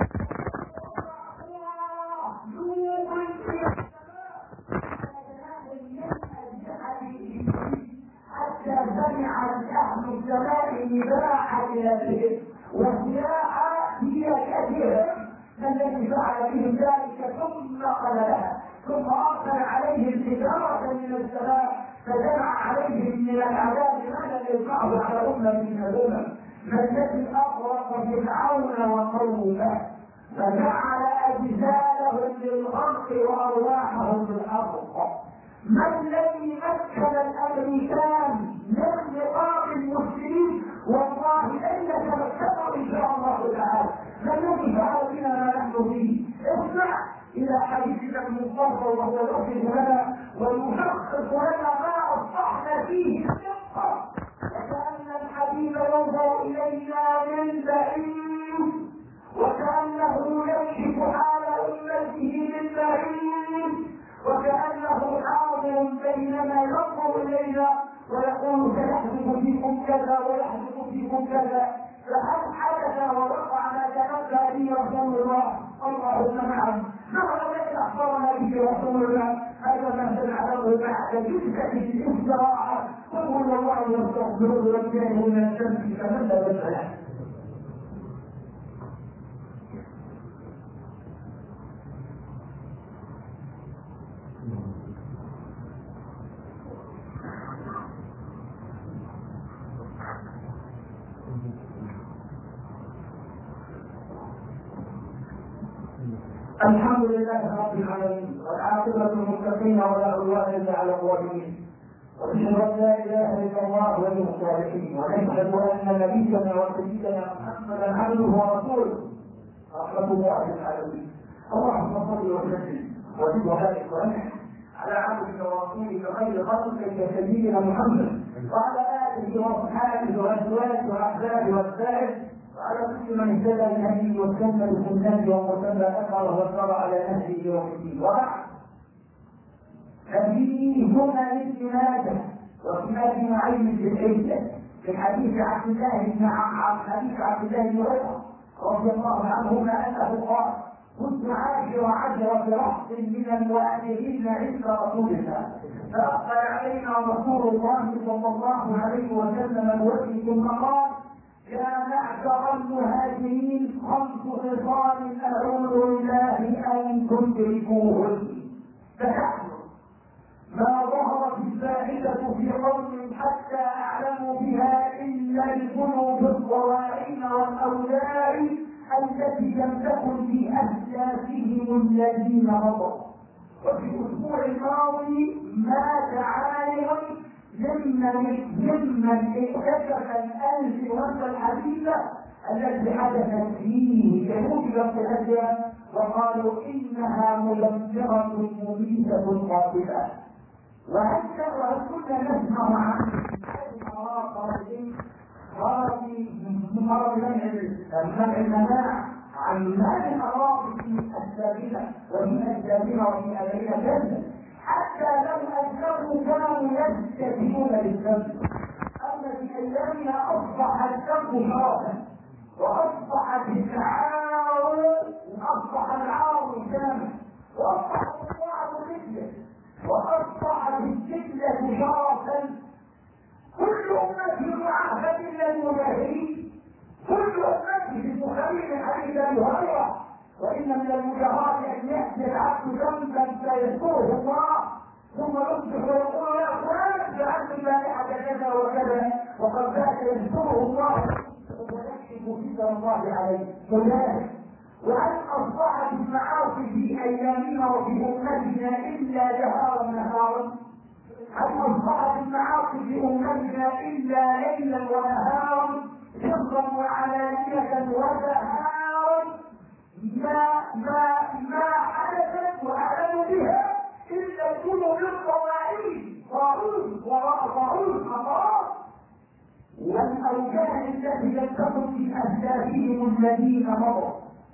حتى سمعت أهل السماء نباح بهم وسياح هي كثيرة. الذي فعل بهم ذلك ثم قلبها ثم أرسل عليهم حجارة من السماء فجمع عليهم من العذاب ما لم يجمعه على أمة من الأمم. ما الذي أغرق فرعون وقومه فجعل أجسادهم للغرق وأرواحهم للحرق. ما الذي مكن الامريكان من نقاب المسلمين؟ والله لن يتمكنوا ان شاء الله تعالى. ما الذي فعل بنا ما نحن فيه؟ اسمع الى حديثنا المصطفى وهو يصف لنا ويحقق لنا ما اصبحنا فيه الدقه. وكان الحبيب ينظر الينا من بعيد وكانه يكشف حال امته من بعيد وكأنه حاضر بينما ينظر إلينا ويقول سيحدث فيكم كذا ويحدث فيكم كذا. فهل حدث ووقع ما تنبأ به رسول الله؟ اللهم نعم. نعم الذي أخبرنا به رسول الله هذا ما سنعلمه بعد جثة الاستراحة. قل الله واستغفروه ربنا من الذنب كمن لا يسأل. الحمد لله رب العالمين والعاقبة للمتقين ولا عدوان إلا على الظالمين واشهد ان لا اله الا الله ولي الصالحين، ونشهد ان نبينا وسيدنا محمدا عبده ورسوله رحمه الله للعالمين. اللهم صل وسلم وزد وبارك وانعم على عبدك ورسولك خير خلقك سيدنا محمد وعلى اله واصحابه وازواجه واحبابه والسائر وعلى كل من اهتدى بهديه واستنى بسنته ومتبع اثره وسار على نهجه يوم الدين. وبعد، ففيه هنا الاستناده وفي ابي نعيم بالعده في حديث عبد الله بن عن حديث عبد الله بن عمر رضي الله عنهما انه قال: كنت عاشر عشرة رهط من المؤمنين عند رسول الله، فأقبل علينا رسول الله صلى الله عليه وسلم بوجهه ثم قال: يا معشر المهاجرين خمس خصال أعوذ بالله أن تدركوهن. فنحن ما ظهرت الفاحشة في قوم حتى أعلموا بها إلا الذنوب الضوارين والأولاد التي لم تكن في أسلافهم الذين مضوا. وفي الأسبوع الماضي مات عالم ممن ممن اكتشف الألف الحديثة التي حدثت فيه كتب التهجر، وقالوا إنها مدمرة مميتة قاتلة. وهل كنا نسمع عن مرض مرض منع المناعة عن هذه الأمراض السابقة ومن السابقة ومن أبينا جدا، حتى لو أنهم كانوا يستجيبون للذنب. أما في أيامنا أصبح الذنب شرفا، وأصبح العار وأصبح العار ساما، وأصبح الوعد فتنة، وأصبحت الفتنة شرفا. كل أمة معاهد إلا المجاهرين، كل أمة في البخاري حديث أبي هريرة: وإن من المجاهرات أن يأتي العبد ذنبا فيذكره الله ثم يصبح ويقول: يا فلان فعلت البارحة كذا وكذا، وقد بات يذكره الله ويكشف ستر الله عليه. كذلك، وهل أصبحت المعاصي في أيامنا وفي أمتنا إلا جهارا نهارا؟ هل أصبحت المعاصي في أمتنا إلا ليلا ونهارا، سرا وعلانية وزهارا؟ ما ما ما حدثت وأعلنوا بها إلا الذنوب الطوائل، طاعون وراء طاعون خطأ، والأوجاع التي لم تكن في أسلافهم الذين مضوا.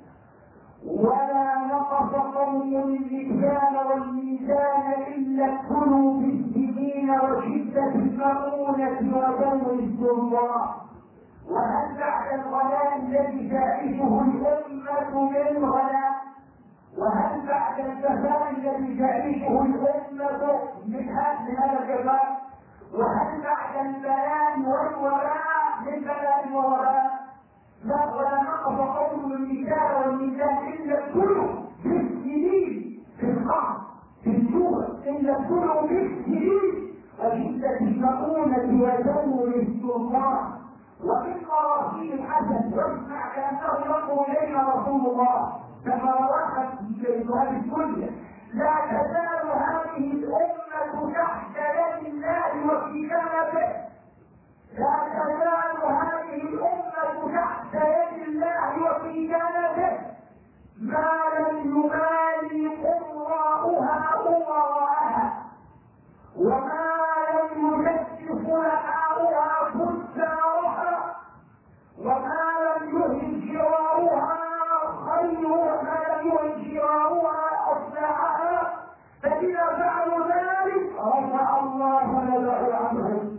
ولا نقص قوم اللسان والميزان إلا ابتلوا بالسنين وشدة المؤونة ودور السلطان. وهل بعد الغلاء الذي تعيشه الأمة من غلاء؟ وهل بعد الفساد الذي تعيشه الأمة من هذا الجفاء؟ وهل بعد البلاء والوباء من بلاء ووباء؟ لا، ولا نقص قوم المثال والميزان الا كله بالسنين في القهر في الجوع، الا كله بالسنين وشدة المؤونة ودور السلطان. وفي مراسيل الحسن يسمع كأنه يقول إلينا رسول الله كما رواه في هذه الكلية: لا تزال هذه الأمة تحت يد الله وفي كنفه. لا تزال هذه الأمة تحت يد الله وفي كنفه ما لم يبالي قراؤها أمراءها، وما لم يكشف لحاؤها فجارها، وما لم يهن شراؤها خير، ما لم يهن شراؤها أصلحها. فإذا فعلوا ذلك رفع الله نزع عنهم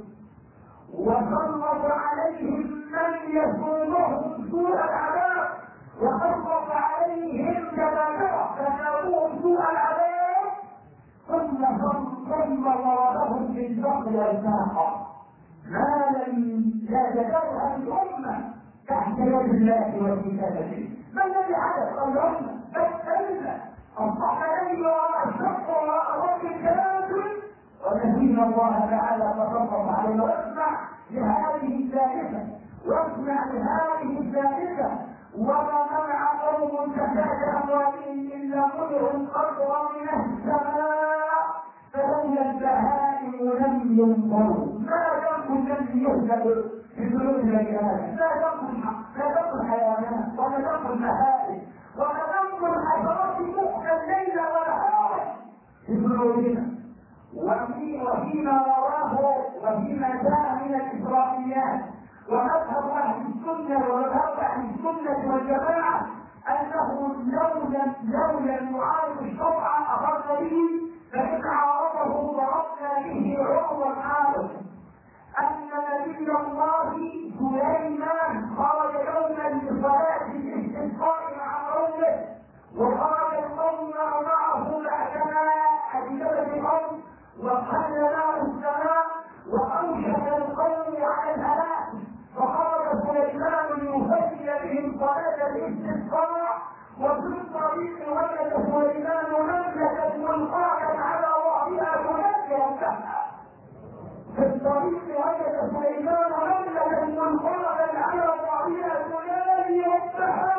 وسلط عليهم من يسومهم سوء العذاب، وسلط عليهم جبابرة فنالوهم سوء العذاب، ثم ثم ضربهم بالبطن والساقة. ما لم لا تزال الأمة تحت يد الله وفي كنفه. ما الذي حدث؟ الأمة بل أصبحنا أيها الشق وراء الكافر ونسينا الله تعالى فسلط علينا. واسمع لهذه الثالثة، واسمع لهذه الثالثة: وما منع قوم زكاة أموالهم إلا منعوا القدر من السماء، فلولا البهائم لم ينظروا. ما ذنب الذي يهلك في ذنوب البني لا ذنب لا ذنب الحيوانات ولا ذنب البهائم ولا ذنب الحشرات تؤكل الليل والنهار في ذنوبنا. وفيما رواه وفيما جاء من الإسرائيليات ومذهب أهل السنة ومذهب أهل السنة والجماعة أنه لولا لولا يعارض الشرع أخذ به، فإن عارضه ضربنا به عرضا عارض. أن نبي الله سليمان خرج يوما لصلاة الاستسقاء مع قومه، وخرج القوم معه بعدما أجلب القوم وقل ماء السماء وأوشك القوم على الهلاك، فخرج سليمان ليصلي بهم صلاة الاستسقاء. وفي الطريق وجد سليمان نملة ملقاة على ظهرها تنزل. في الطريق وجد سليمان نملة ملقاة على ظهرها تنادي ربها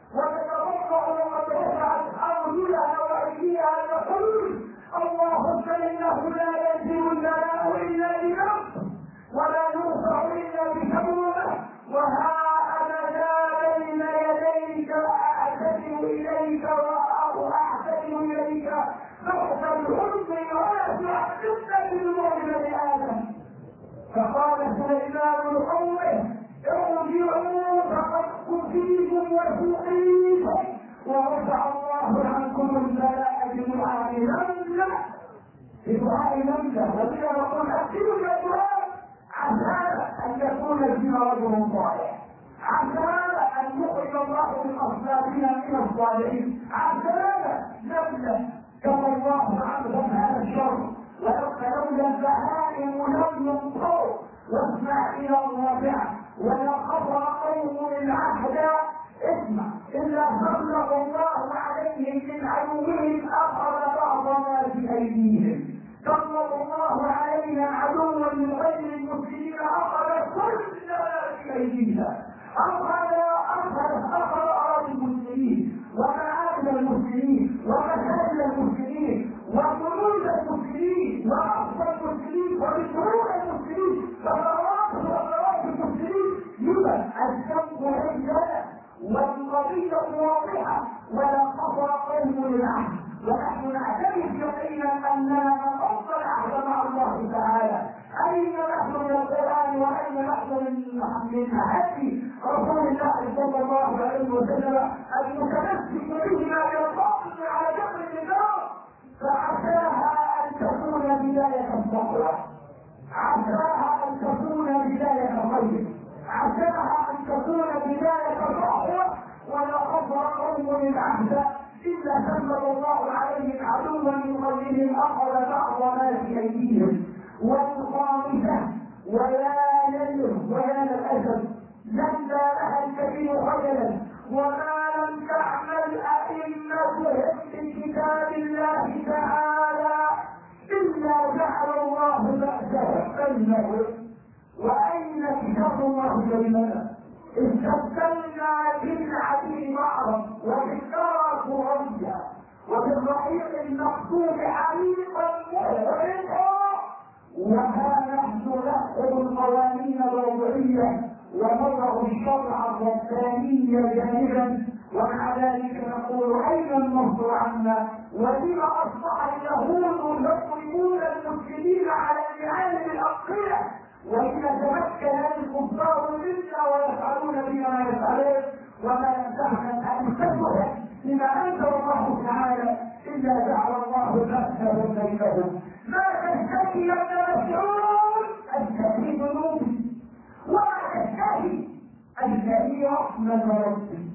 وتتوقع وقد رفعت أرجلها وأيديها تقول اللهم إنه لا ينزل البلاء إلا بنفسه ولا يرفع إلا بتوبة، وها أنا ذا بين يديك وأعتذر إليك وأعتذر إليك ضعف الحزن واسع الفتنة للمؤمن آدم. فقال سليمان لقومه ارجعوا فقد كفيتم وسقيتم ورفع الله عنكم البلاء بدعاء نملة بدعاء نملة. وبنا نقول أكثروا الأدعاء عسى أن يكون فينا رجل صالح، عسى أن يخرج الله من أصلابنا من الصالحين، عسى نملة كفى الله عنهم هذا الشر. ولولا البهائم لم ينصروا. واسمع إلى الرابعة ولا خطر قوم العهد اسمع إلا سلط الله عليهم من عدوهم أخذ بعض ما في أيديهم. سلط الله علينا عدوا من غير المسلمين أخذ كل ما في أيدينا، أخذ أخذ أخذ أراضي المسلمين ومعابد المسلمين ومساجد المسلمين وجنود المسلمين وأقصى المسلمين وبشرور المسلمين وثروات وثروات المسلمين. يبقى الذنب عندنا والقضية واضحة ولا خطر قوم للعهد. ونحن نعترف يقينا أننا نقض العهد مع الله تعالى. أين نحن من القرآن وأين نحن من هدي رسول الله صلى الله عليه وسلم المتمسك بهما ينطبق على جبر النار. فعساها أن تكون بداية الصحوة، عساها أن تكون بداية الخير، عساها أن تكون بداية الصحوة. ولا خطر قوم العهد إلا سلط الله عليهم عدوا من غيرهم أخذ بعض ما في أيديهم. والخامسة ويا لله ويا للأسف لما لها الكثير خجلا وما لم تعمل أئمتهم بكتاب الله تعالى إلا جعل الله بأسهم بينهم. وأين كتاب الله بيننا؟ استبدلنا بالعديد معرض وبالثرى كريا وبالرحيق المقصود حريقا محرقا. وها نحن نأخذ القوانين الوضعية ونضع الشرع الرباني جانبا ومع ذلك نقول أين النصر عنا؟ ولما أصبح اليهود يضربون المسلمين على المعالم الأقية وإذا تمكن الكفار منا ويفعلون بما ما يفعلون وما يمتعنا أن تكره بما أنزل الله تعالى إلا جعل الله بأسهم بينهم. ما تشتكي يا مسعود؟ أشتكي ذنوبي. وما تشتكي؟ أشتكي رحمة ربي.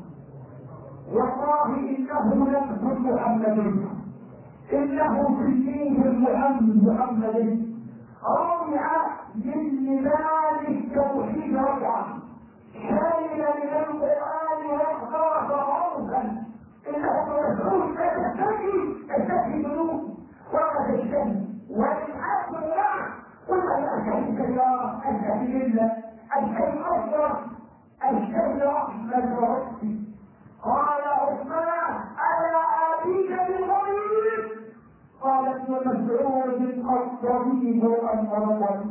والله إنه لمس محمد، إنه سنيه محمد محمد رابعة من لباس التوحيد رفعا شاملا من القرآن واختار فروسا. إنه مسعود لا تشتكي تشتكي ذنوب ولا تشتكي والحق معه. قل أنا أشتكي كثيرا أشتكي لله أشتكي أفضل أشتكي رحمة ربي. قال عثمان ألا آتيك بالغيب؟ قال ابن مسعود الطبيب أمرضني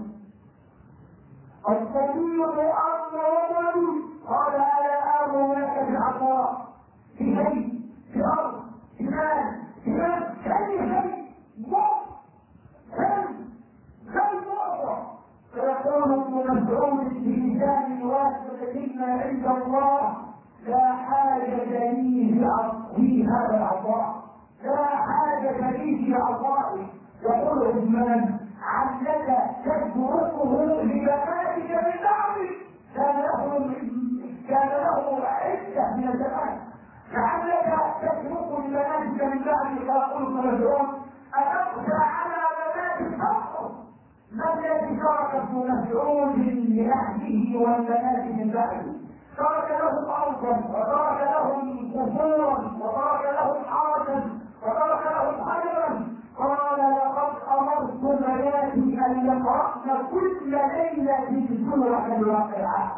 الطبيب أمرضني قال ألا آمر لك بالعطاء في شيء في أرض في مال في مال شيء شيء موت شيء شيء موت فيقول ابن مسعود في لسان واثق مما عند الله لا حاجة لي في هذا العطاء لا حاجة لي في عطائه. يقول عثمان علك تتركه لبناتك من بعدك كان له كان له عدة من الزمان لعلك تترك لبناتك من بعدك. فيقول ابن مسعود أنقسى على بنات الفقر ما الذي ترك ابن مسعود لأهله والبنات من بعده؟ ترك لهم أرضا وترك لهم قصورا وترك لهم حرسا وترك لهم خيرا. قال لقد أمرت بناتي أن يقرأن كل ليلة سورة الواقعة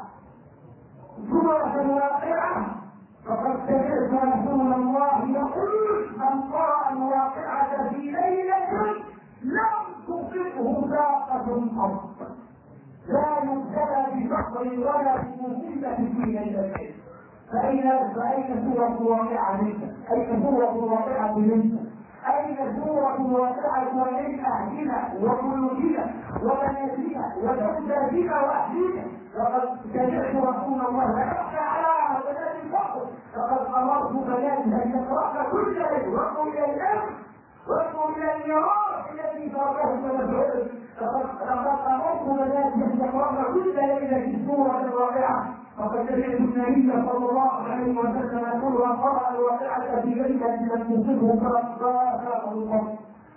سورة الواقعة فقد سمعت رسول الله يقول من قرأ الواقعة في ليلة لم تصبه ساقة قط لا يبتلى بفقر ولا بمصيبة في ليلته. فأين فأين سورة الواقعة منك؟ أين سورة الواقعة منك؟ أين سورة الواقعة من أهلنا وبيوتنا وبناتنا وزوجاتنا وأهلنا؟ وقد سمعت رسول الله يخشى على بنات الفقر فقد أمرت بناتي أن يقرأن كل ليلة وارجو إلى الأمر وارجو إلى النار الذي تركه ابن مسعود. فقد أمرت بناتي أن يقرأن كل ليلة سورة الواقعة. فقد سمعت النبي صلى الله عليه وسلم يقول من قرأ الواقعة في ليلة لم تصبه ساقة القبر.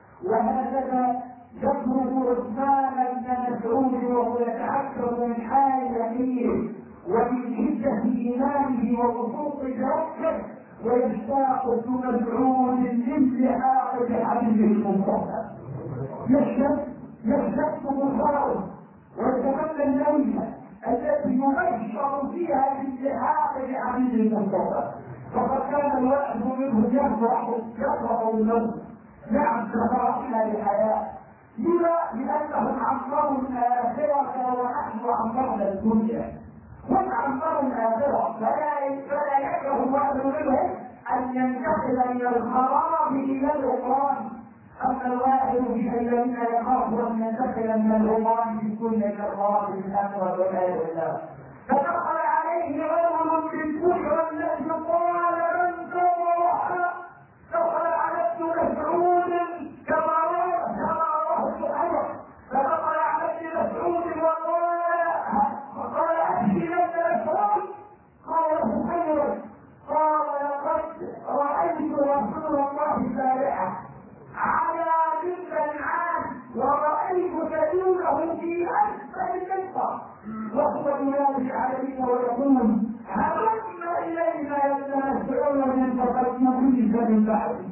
وهكذا يضرب عثمان بن مسعود وهو يتعجب من حال يقينه ومن شدة إيمانه ووثوق توكله ويشتاق ابن مسعود لانتحاق بحبيبه المصطفى. يشتد يشتد بصره ويتمنى الليلة التي يبشر فيها بالالتحاق بحبيب المصطفى. فقد كان الواحد منهم يفرح يفرح الموت نعم كفرحنا للحياة. لما؟ لأنهم عمروا الآخرة ونحن عمرنا الدنيا. هم عمروا الآخرة فلا يكره واحد منهم أن ينتقل من الخراب إلى الغفران. أما الواحد في الذين يخافوا أن ينتقل من الغفران في كل الخراب في الآخرة والعياذ بالله. فدخل عليه رجل بالبشرى الذي قال من كفر دخل على ابن مسعود كما رواه الحجر فدخل على ابن مسعود وقال وقال أبشر يا ابن مسعود قال خيرا قال لقد رأيت رسول الله سارعا على منبر عام ورأيت سبيله في أسفل المنبر وهو ينادي علينا ويقول هلم إلينا يا ابن مسعود فقد نبيت من بعدي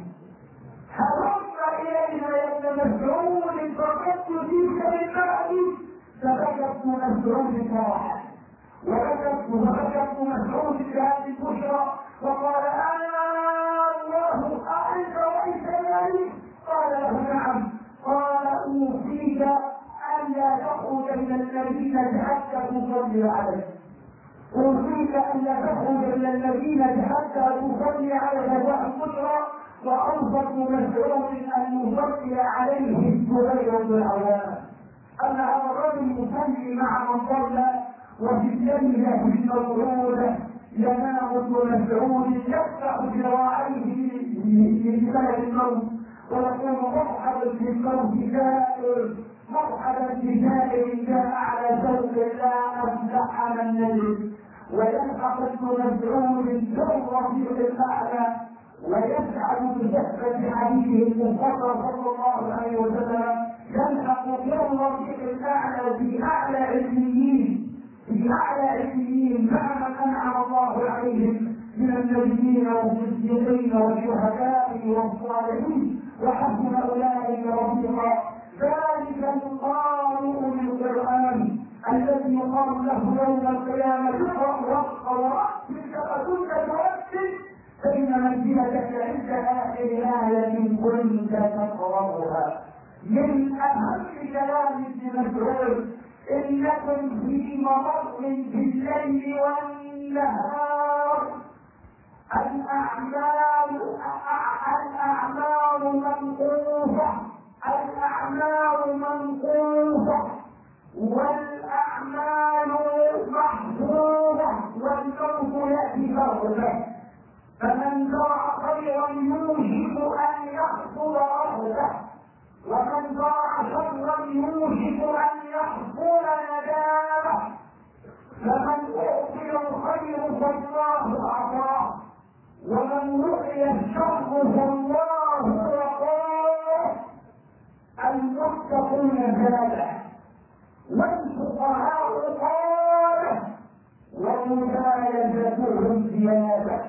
هلم إلينا يا ابن مسعود فقد نبيت من بعدي. فبكى ابن مسعود فرحا وبكى ابن مسعود بهذه البشرى وقال الله أعز وإنت لي. قال له نعم. قال أوصيك ألا تخرج من المدينة حتى تصلي عليه أوصيك ألا تخرج من المدينة حتى تصلي على هذا البشرى. وأوصى ابن مسعود أن يصلي عليه الزبير بن العوام أن هذا الرجل يصلي مع من صلى وفي الليلة الموعودة ينام ابن مسعود يفتح ذراعيه لملك الموت ويقول مرحبا بالموت زائر مرحبا بزائر جاء على سوق لا أفلح من نجد. ويلحق ابن مسعود بالرفيق الأعلى ويسعد بشهرة حديثه المصطفى صلى الله عليه وسلم يلحق بالرفيق الأعلى في أعلى علميين في أعلى علميين مع من أنعم الله عليهم من النبيين والصديقين والشهداء والصالحين وحسن أولئك رفيقا. ذلك القارئ للقرآن الذي يقال له يوم القيامة اقرأ وارق ورأسك فكنت ترتب فإن منزلتك عند آخر آية كنت تقرأها. من أهم كلام ابن مسعود إنكم في ممر بالليل والنهار، الأعمال الأعمال منقوصة الأعمال منقوصة والأعمال محفوظة والموت يأتي فرضه، فمن زرع خيرا يوشك أن يحصل أرضه، ومن زرع شرا يوشك أن يحصل ندامه، فمن أعطي الخير فالله أعطاه، ومن وقي الشر فالله وقاه. المتقون زاده والفقهاء قاله ومجالستهم زياده.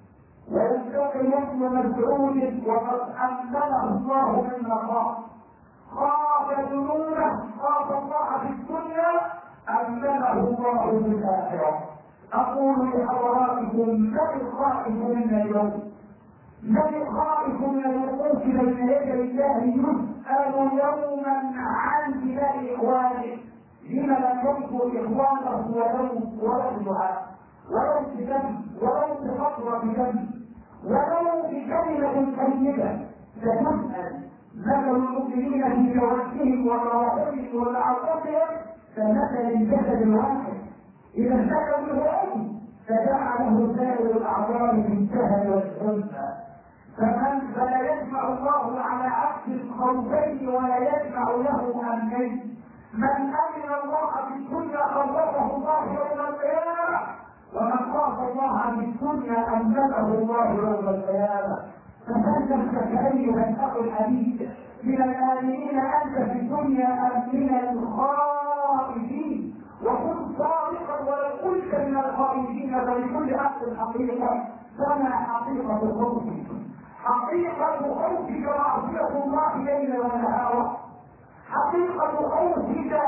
ويتقي ابن مسعود وقد أمنه الله من مقام، خاف ذنوبه، خاف الله في الدنيا، أمنه الله في الآخرة. أقول لحضراتكم من الخائف منا اليوم؟ من الخائف من الوقوف بين يدي الله يسأل يوما عن بلاد إخوانه؟ لم لم ينصر إخوانه ولو ولو دعاء، ولو بدم، ولو بخطوة بدم، ولو بكلمة طيبة؟ ستسأل. مثل المؤمنين في توجههم وتواصلهم وتعاطفهم كمثل الجسد الواحد، إذا اشتكى منه عضو فجعله سائر الأعضاء بالسهل والحزن. فمن فلا يجمع الله على عكس الخوفين ولا يجمع له أمنين. من أمن الله في الدنيا خوفه الله يوم القيامة، ومن خاف الله في الدنيا أمنه الله يوم القيامة. فسلمت أيها الأخ الحبيب من الآمنين أنت في الدنيا أم من الخائفين؟ وكن صادقا ولو قلت من الخائفين، فلكل أخ حقيقة. فما حقيقة خوفك؟ حقيقة خوفك معصية الله ليلا ونهارا. حقيقة خوفك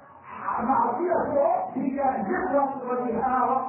معصية ربك سرا ونهارا.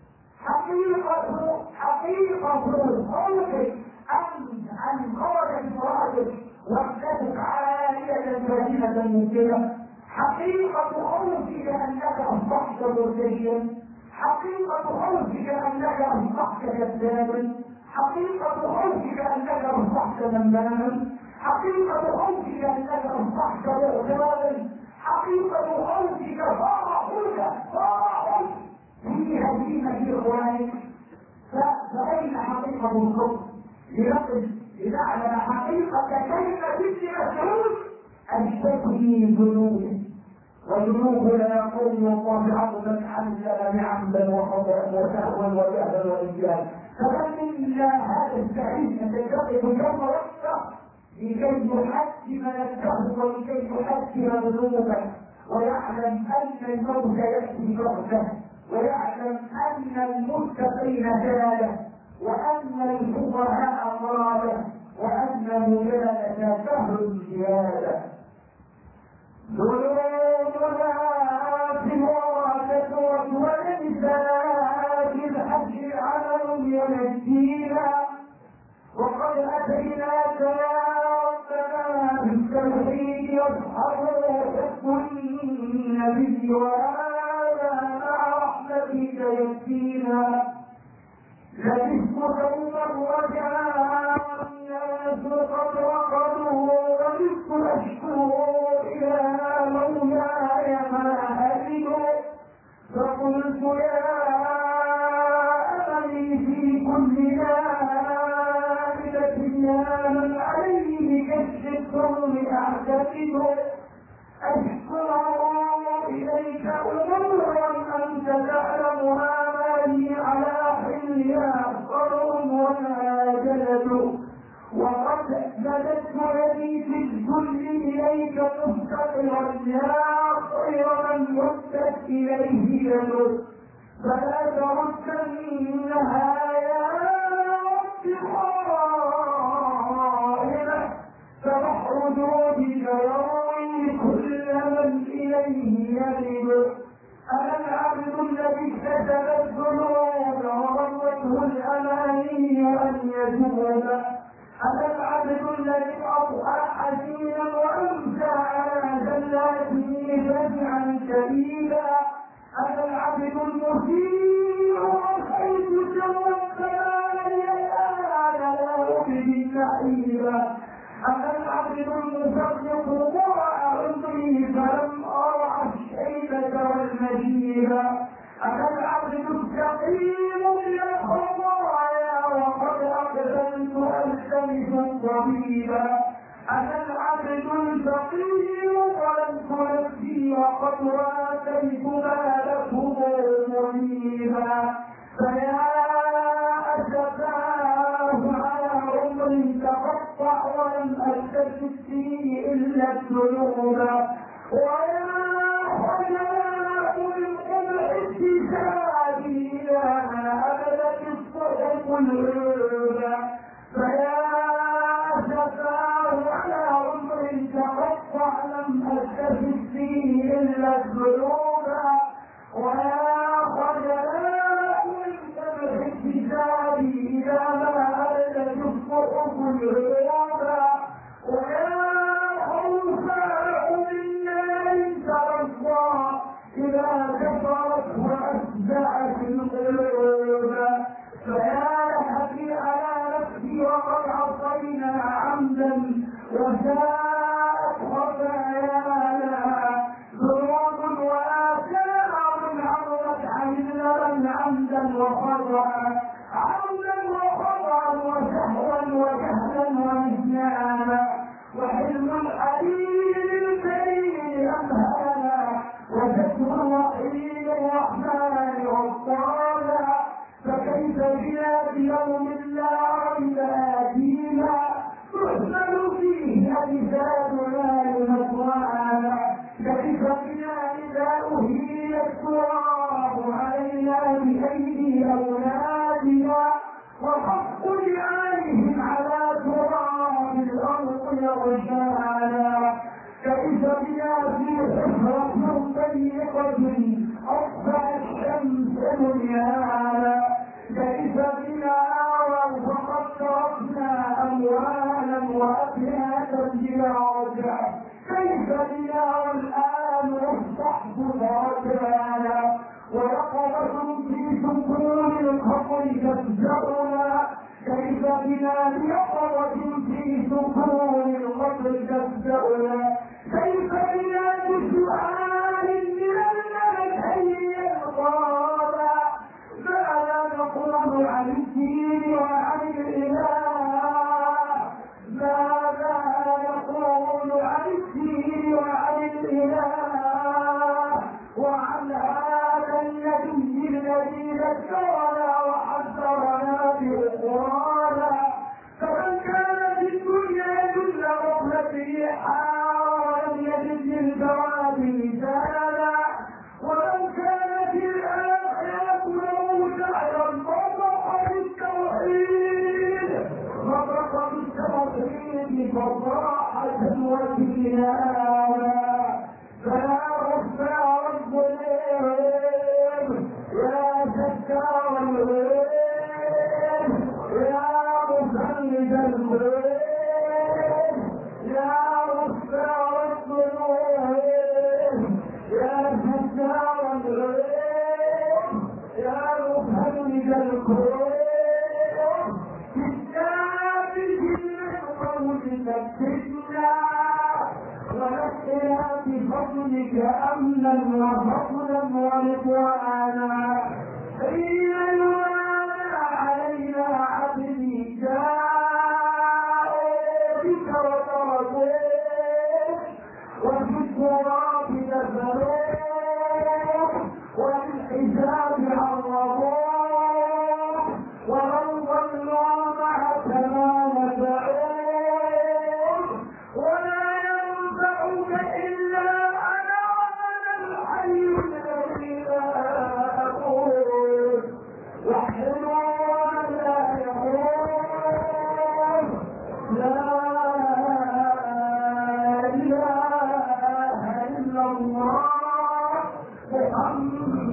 حقيقة حقيقة خوفك أن أن خرجت امرأتك وابنتك عالية كريمة ممكنة. حقيقة خوفك أنك أصبحت مرتشيا. حقيقة خوفك أنك أصبحت كذابا. حقيقة خوفك أنك أصبحت نماما. حقيقة خوفك أنك أصبحت مغتابا. حقيقة خوفك فرحك فرح في هزيمة إخوانك. فأين حقيقة الخوف؟ لنقل لنعلم حقيقة كلمة ابن مسعود: أشتكي ذنوبي وذنوب لا يقول الله عبدا حلل بعمدا وخطأ وسهوا وجهلا وإجهالا. فمن منا هذا السعيد أن يتقف يوم وقته لكي يحكم نفسه ولكي يحكم ذنوبه، ويعلم أن الموت يأتي بغته، ويعلم أن المتقين زاده، وأن الفقهاء ضلاله، وأن المجالسة سهل زيادة. ذنوبنا في الورثة والنساء في الحج عمل ينجينا، وقد أتيناك يا ربنا بالتوحيد يصحبه حب النبي، وهذا مع رحمتك يكفينا. لبثت يوما وجاء الناس قد رقدوا، ولست أشكو إلى مولاي ما أجد، فقلت يا أملي في كل نائلة يا من عليه كشف الظلم أعتقد، أشكر إليك أمورا أنت تعلمها مالي على حلها أفقرهم ولا جلد، وقد مددت يدي في الذل إليك مفتقرا يا خير من مدت إليه يده، فلا تردنها يا رب خائبة، فبحر جودك يروي كل من إليه يرد. أنا العبد الذي اكتسب الذنوب وغرته الأماني أن يتوب، أنا العبد الذي أضحى حزينا وأمسى على زلاته جزعا شديدا. أنا العبد المسيء وخيت توكلاني الآن لا أبدي لعيبا. أنا العبد المفرق ضاع عمري فلم أرع الشيبة والمجيبا. أنا العبد السقيم من الخطايا وقد أقبلت ألتمس طبيبا. أنا العبد الفقير ولست نفسي وقد واتيت مالكم منيبا. فيا أسفاه على عمري تقطع ولم ألتفت فيه إلا الذنوب. ويا حياة من قبح اتسابي إلى أبدت الصحف العوبة. فيا أسفاه على عمري تقطع لم ألتفت فيه إلا الذنوب. ويا خجلاء من قبح اتسابي إلى ما أبدت الصحف العوبة. ويا خوفاء من نار ترضى إذا كفرت وأتبعت القلوب. فيا لحقي على نفسي وقد عصينا عمدا وساءت خطايانا ذنوب وآثار عرضت عنا عمدا وخطأ عمدا وخطأ وسهوا وجهلا ونسيانا. وحلم الحليم الكريم أمهانا وذكر الرحيم الرحمن غفرانا. فكيف بنا بيوم لا ريب آتينا تحمل فيه أجسادنا لمثوانا. كيف بنا إذا أهيل التراب علينا بأيدي أولادنا وحق عليهم على تراب الأرض يغشانا. كيف بنا في حفرة ضيقة أصبح الشمس بنيانا. كيف بنا وقد تركنا أموالا وأبناء بلا رجع. كيف بنا والآن والصحب تركانا ورقبة في سكون القبر تفزعنا. كيف بنا بيقظة في سكون القبر تفزعنا. كيف بنا بسؤال من الملكين الغابة ماذا نقول عن الدين وعن الإله. ماذا نقول عن الدين وعن الإله وعن هذا النبي الذي ذكرنا وحذرنا بأخرانا. فمن كان في الدنيا جل غفلته حارا يجد للجواب مثالا. ومن كان في الآخرة موسعا نطق بالتوحيد نطق بالتوحيد فصاحة وكيانا. فيا غفار الذنوب يا ستار الغيب يا مفند الغيب يا غفار الذنوب يا ستار الغيب يا مفند الغيب. بالثابت من قول ثبتنا ونسقنا بفضلك أمنا وفضلا ورضوانا. حين يرانا علينا عبدي جاء بك وتركوك وفي التراب دفنوك والحساب عرضوك ولو ضلوا معك ما نفعوك. ولا ينفعك إلا أنا وأنا الحي الذي لا أقول وحلوا لا يقول لا إله إلا الله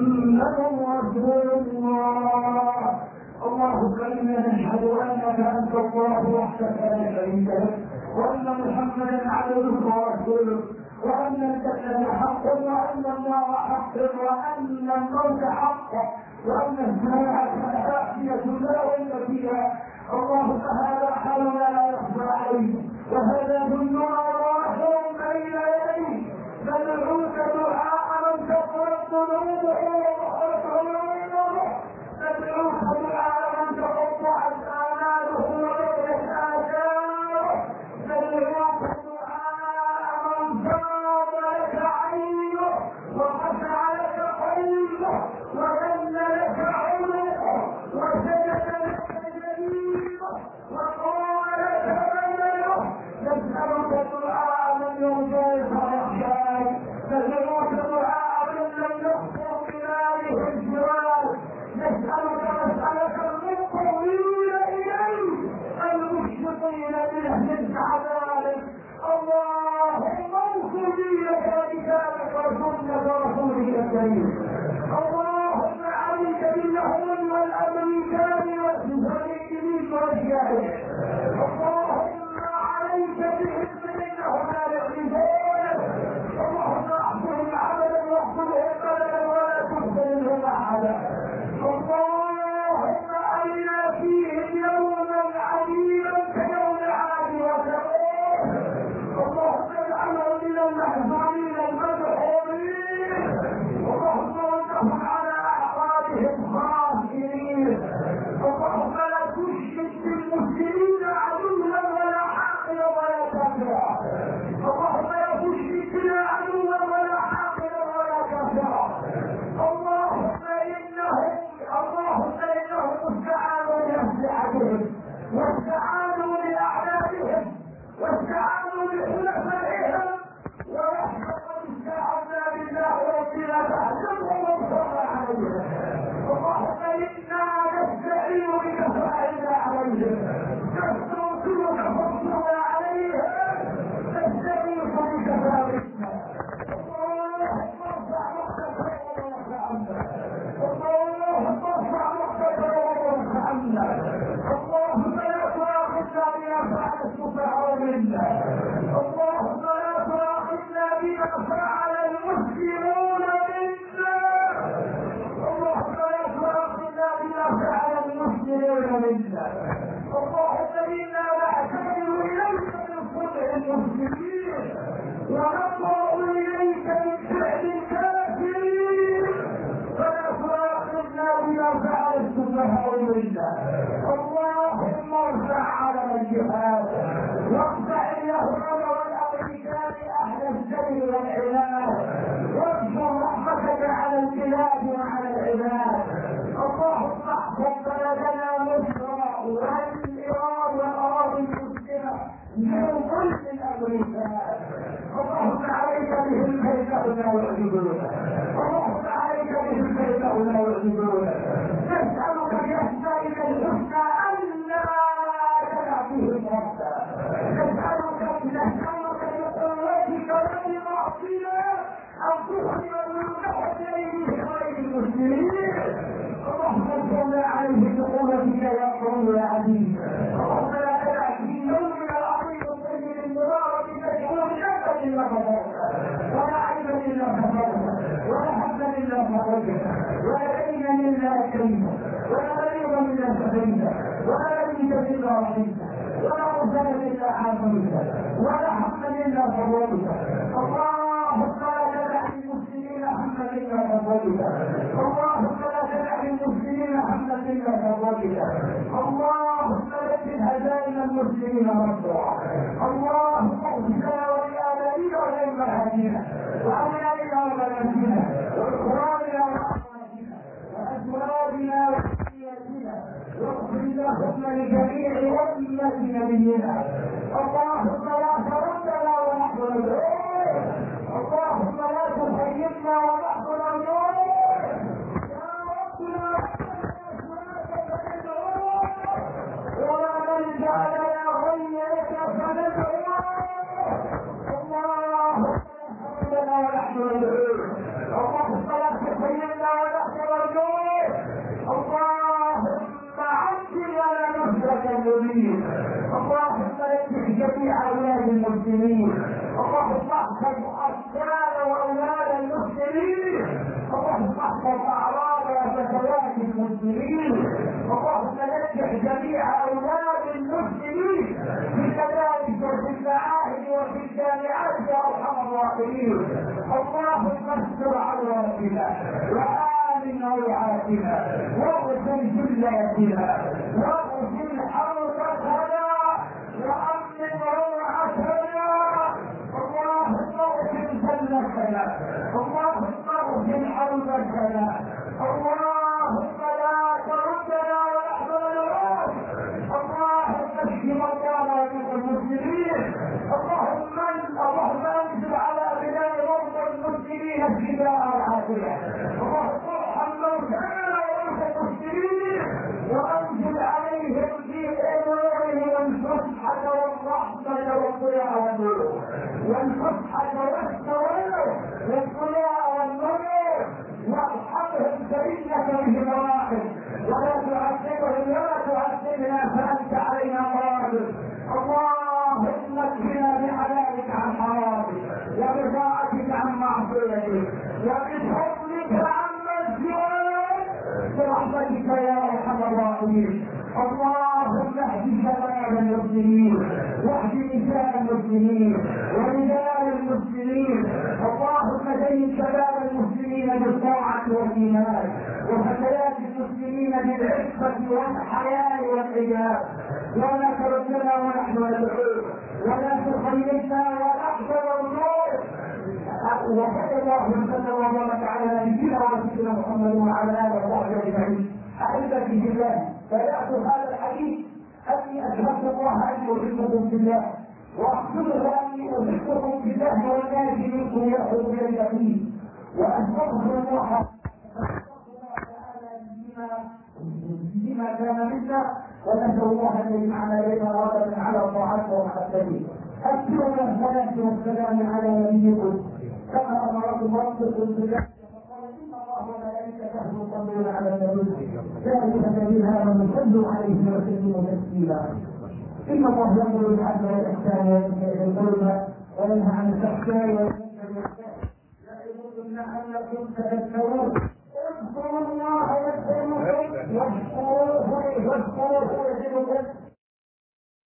محمد رسول الله. اللهم إنا نشهد أنك أنت انت الله وحدك لا شريك لك، وان محمدا عبده ورسوله، وان الجنه حق، وان النار حق، وان الموت حق، وان الساعه اتيه لا ريب فيها. اللهم هذا حالنا لا يخفى عليك، وهذا ذلنا ظاهر بين يديك، ندعوك دعاء من كفرت ذنوبه وظهرت عيوبه، ندعوك دعاء من تقطعت آماله وبدت آثاره، ندعوك دعاء من فاض لك عينه وخشع لك قلبه وذل لك عنقه وسجد لك جبينه وقال لك بدنه. نسألك دعاء من يرجيك ويخشاك، نسألك دعاء من لم يخطر بلاده الجوال، نسألك مسألة المقربين إليك المشفقين من عذابك. اللهم انصر دينك وكتابك وسنة رسولك الكريم. اللهم عليك باليهود والأمريكان والإسرائيليين والجاهل، اللهم عليك بهم فإنهم لا يعرفونك. اللهم احفظهم عبدا واحفظهم بلدا ولا تحسنهم أحدا. اللهم أرنا فيهم يوما عظيما كيوم عاد وثمود. اللهم اجعلهم من المحزونين المدحورين، اللهم ردهم على أعقابهم خاسرين. اللهم لا تشرك بالمسلمين عدوا ولا حاقدا ولا كافرا، اللهم لا تشرك بنا عدوا ولا حاقدا ولا كافرا. اللهم انهم اللهم انهم استعانوا لاسلحتهم واستعانوا لاعدادهم واستعانوا بحلفائهم، ونحن قد استعنا بالله ربنا فاهزمهم وانصرنا عليهم. اللهم انا نستعين بك فاعنا عليهم، نستنصرك فانصرنا عليهم، نستغيث بك فاغثنا. اللهم ارفع مقتك وارفع عنا، اللهم ارفع مقتك وارفع عنا. اللهم لا تؤاخذنا بما فعل السفهاء منا، اللهم لا تؤاخذنا بما فعل المسلمون منا، اللهم لا تؤاخذنا بما فعل المسلمون منا. اللهم انا نعتذر اليك من صنع المسلمين ونطلب اليك من فعل الكافرين، فلا تؤاخذنا بما فعل السفهاء منا. اللهم ارفع على الجهاد واقطع اليهود والامريكان اهل السير والعناد، وانشر رحمتك على البلاد وعلى العباد. اللهم احفظ بلدنا مصر والايران والاراضي المسلمه من كل الامريكان. اللهم عليك بهم كيف لا يعجبونك، اللهم عليك بهم كيف لا يعجبونك. نسالك باسمائك الحسنى الا تدع فيهم ربا، نسالك نسالك بقوتك وبمعصيتك ان تخرج من تحت ايديهم غير المسلمين. اللهم صل عليه بقوتك يا قوي يا عزيز. اللهم لا تدع في يومنا العظيم الطيب المبارك تجعل شابا الا غفرته، ولا عيبا الا غفرته، ولا حزنا الا فرجته، ولا دينا الا اكرمته، ولا مريضا الا شفيته، ولا ميتا الا رحمته، ولا مرسلا الا عافيته، ولا حقا الا فرجته. اللهم لا تدع للمسلمين حمدا الا فرجته، اللهم لا تدع للمسلمين حمدا الا فرجته. اللهم لك هدايا المسلمين مشروعا. اللهم اغفر لنا ولآبائنا ولأمهاتنا وأبنائنا وبناتنا وإخواننا وأخواتنا وأزواجنا وذرياتنا، واغفر اللهم لجميع أمة نبينا. اللهم لا تردنا ونحن ندعوك، اللهم لا تخيبنا ونحن ندعوك يا ربنا، ولا ملجأ لنا غيرك فندعوك. اللهم لنا ونحن ندعوك، اللهم لا تخيبنا ونحن ندعوك. اللهم عجل لنا نصرة المظلومين. اللهم نجح جميع اولاد المسلمين. اللهم احفظ اطفال واولاد المسلمين. اللهم احفظ اعراض وفتيات المسلمين. اللهم نجح جميع اولاد المسلمين في المدارس وفي المعاهد وفي الجامعات يا ارحم الراحمين. اللهم استر عوراتنا وآمن روعاتنا واغفر ذلاتنا واغفر حوضتنا وأمن روعتنا. اللهم اغفر ذلتنا. اللهم اغفر حوضتنا. اللهم لا تردنا ونحن نعود. اللهم اشف مرضانا من المسلمين. اللهم اللهم انزل على بلاد مرضى المسلمين الشفاء والعافيه. اللهم ارحم موتانا وموتى المسلمين وانزل عليهم في نورهم الفسحه والرحمه والضياء والنور والفسحه والسرور والضياء والنور. وارحمهم فانك بهم راحم ولا تعذبهم ولا تعذبنا فانت علينا قادر. اللهم اكفنا بحلالك عن حرامك وبطاعتك عن معصيتك وبفضلك عن مسجدك برحمتك يا ارحم الراحمين. اللهم اهد شباب المسلمين واهد نساء المسلمين ورجال المسلمين. اللهم زين شباب المسلمين بالطاعه والايمان وفتيات المسلمين بالعفه والحياء والحجاب. ولا تردنا ونحن ندعوك ولا تخيلنا ونحضر النور. وصلى الله وسلم وبارك على نبينا ورسولنا محمد وعلى اله وصحبه اجمعين. احبتي في الله، بدات هذا الحديث اني اشهد الله اني احبكم في الله واحسبه اني احبكم في الله والناس منكم ياخذ باليقين واستغفر الله بما كان منا ونسال الله ان يجمعنا بين رغبه على طاعته ومحبته. اكثروا من الصلاه والسلام على نبيكم كما امركم ربكم بذلك فقال ان الله وملائكته يصلون على النبي ذلك الذين امنوا صلوا عليه وسلموا تسليما. ان الله يامر بالعدل والاحسان وينهى عن الظلم وينهى عن الفحشاء والمنكر والبغي يعظكم لعلكم تذكرون. اذكروا الله يذكركم واشكروه يشكركم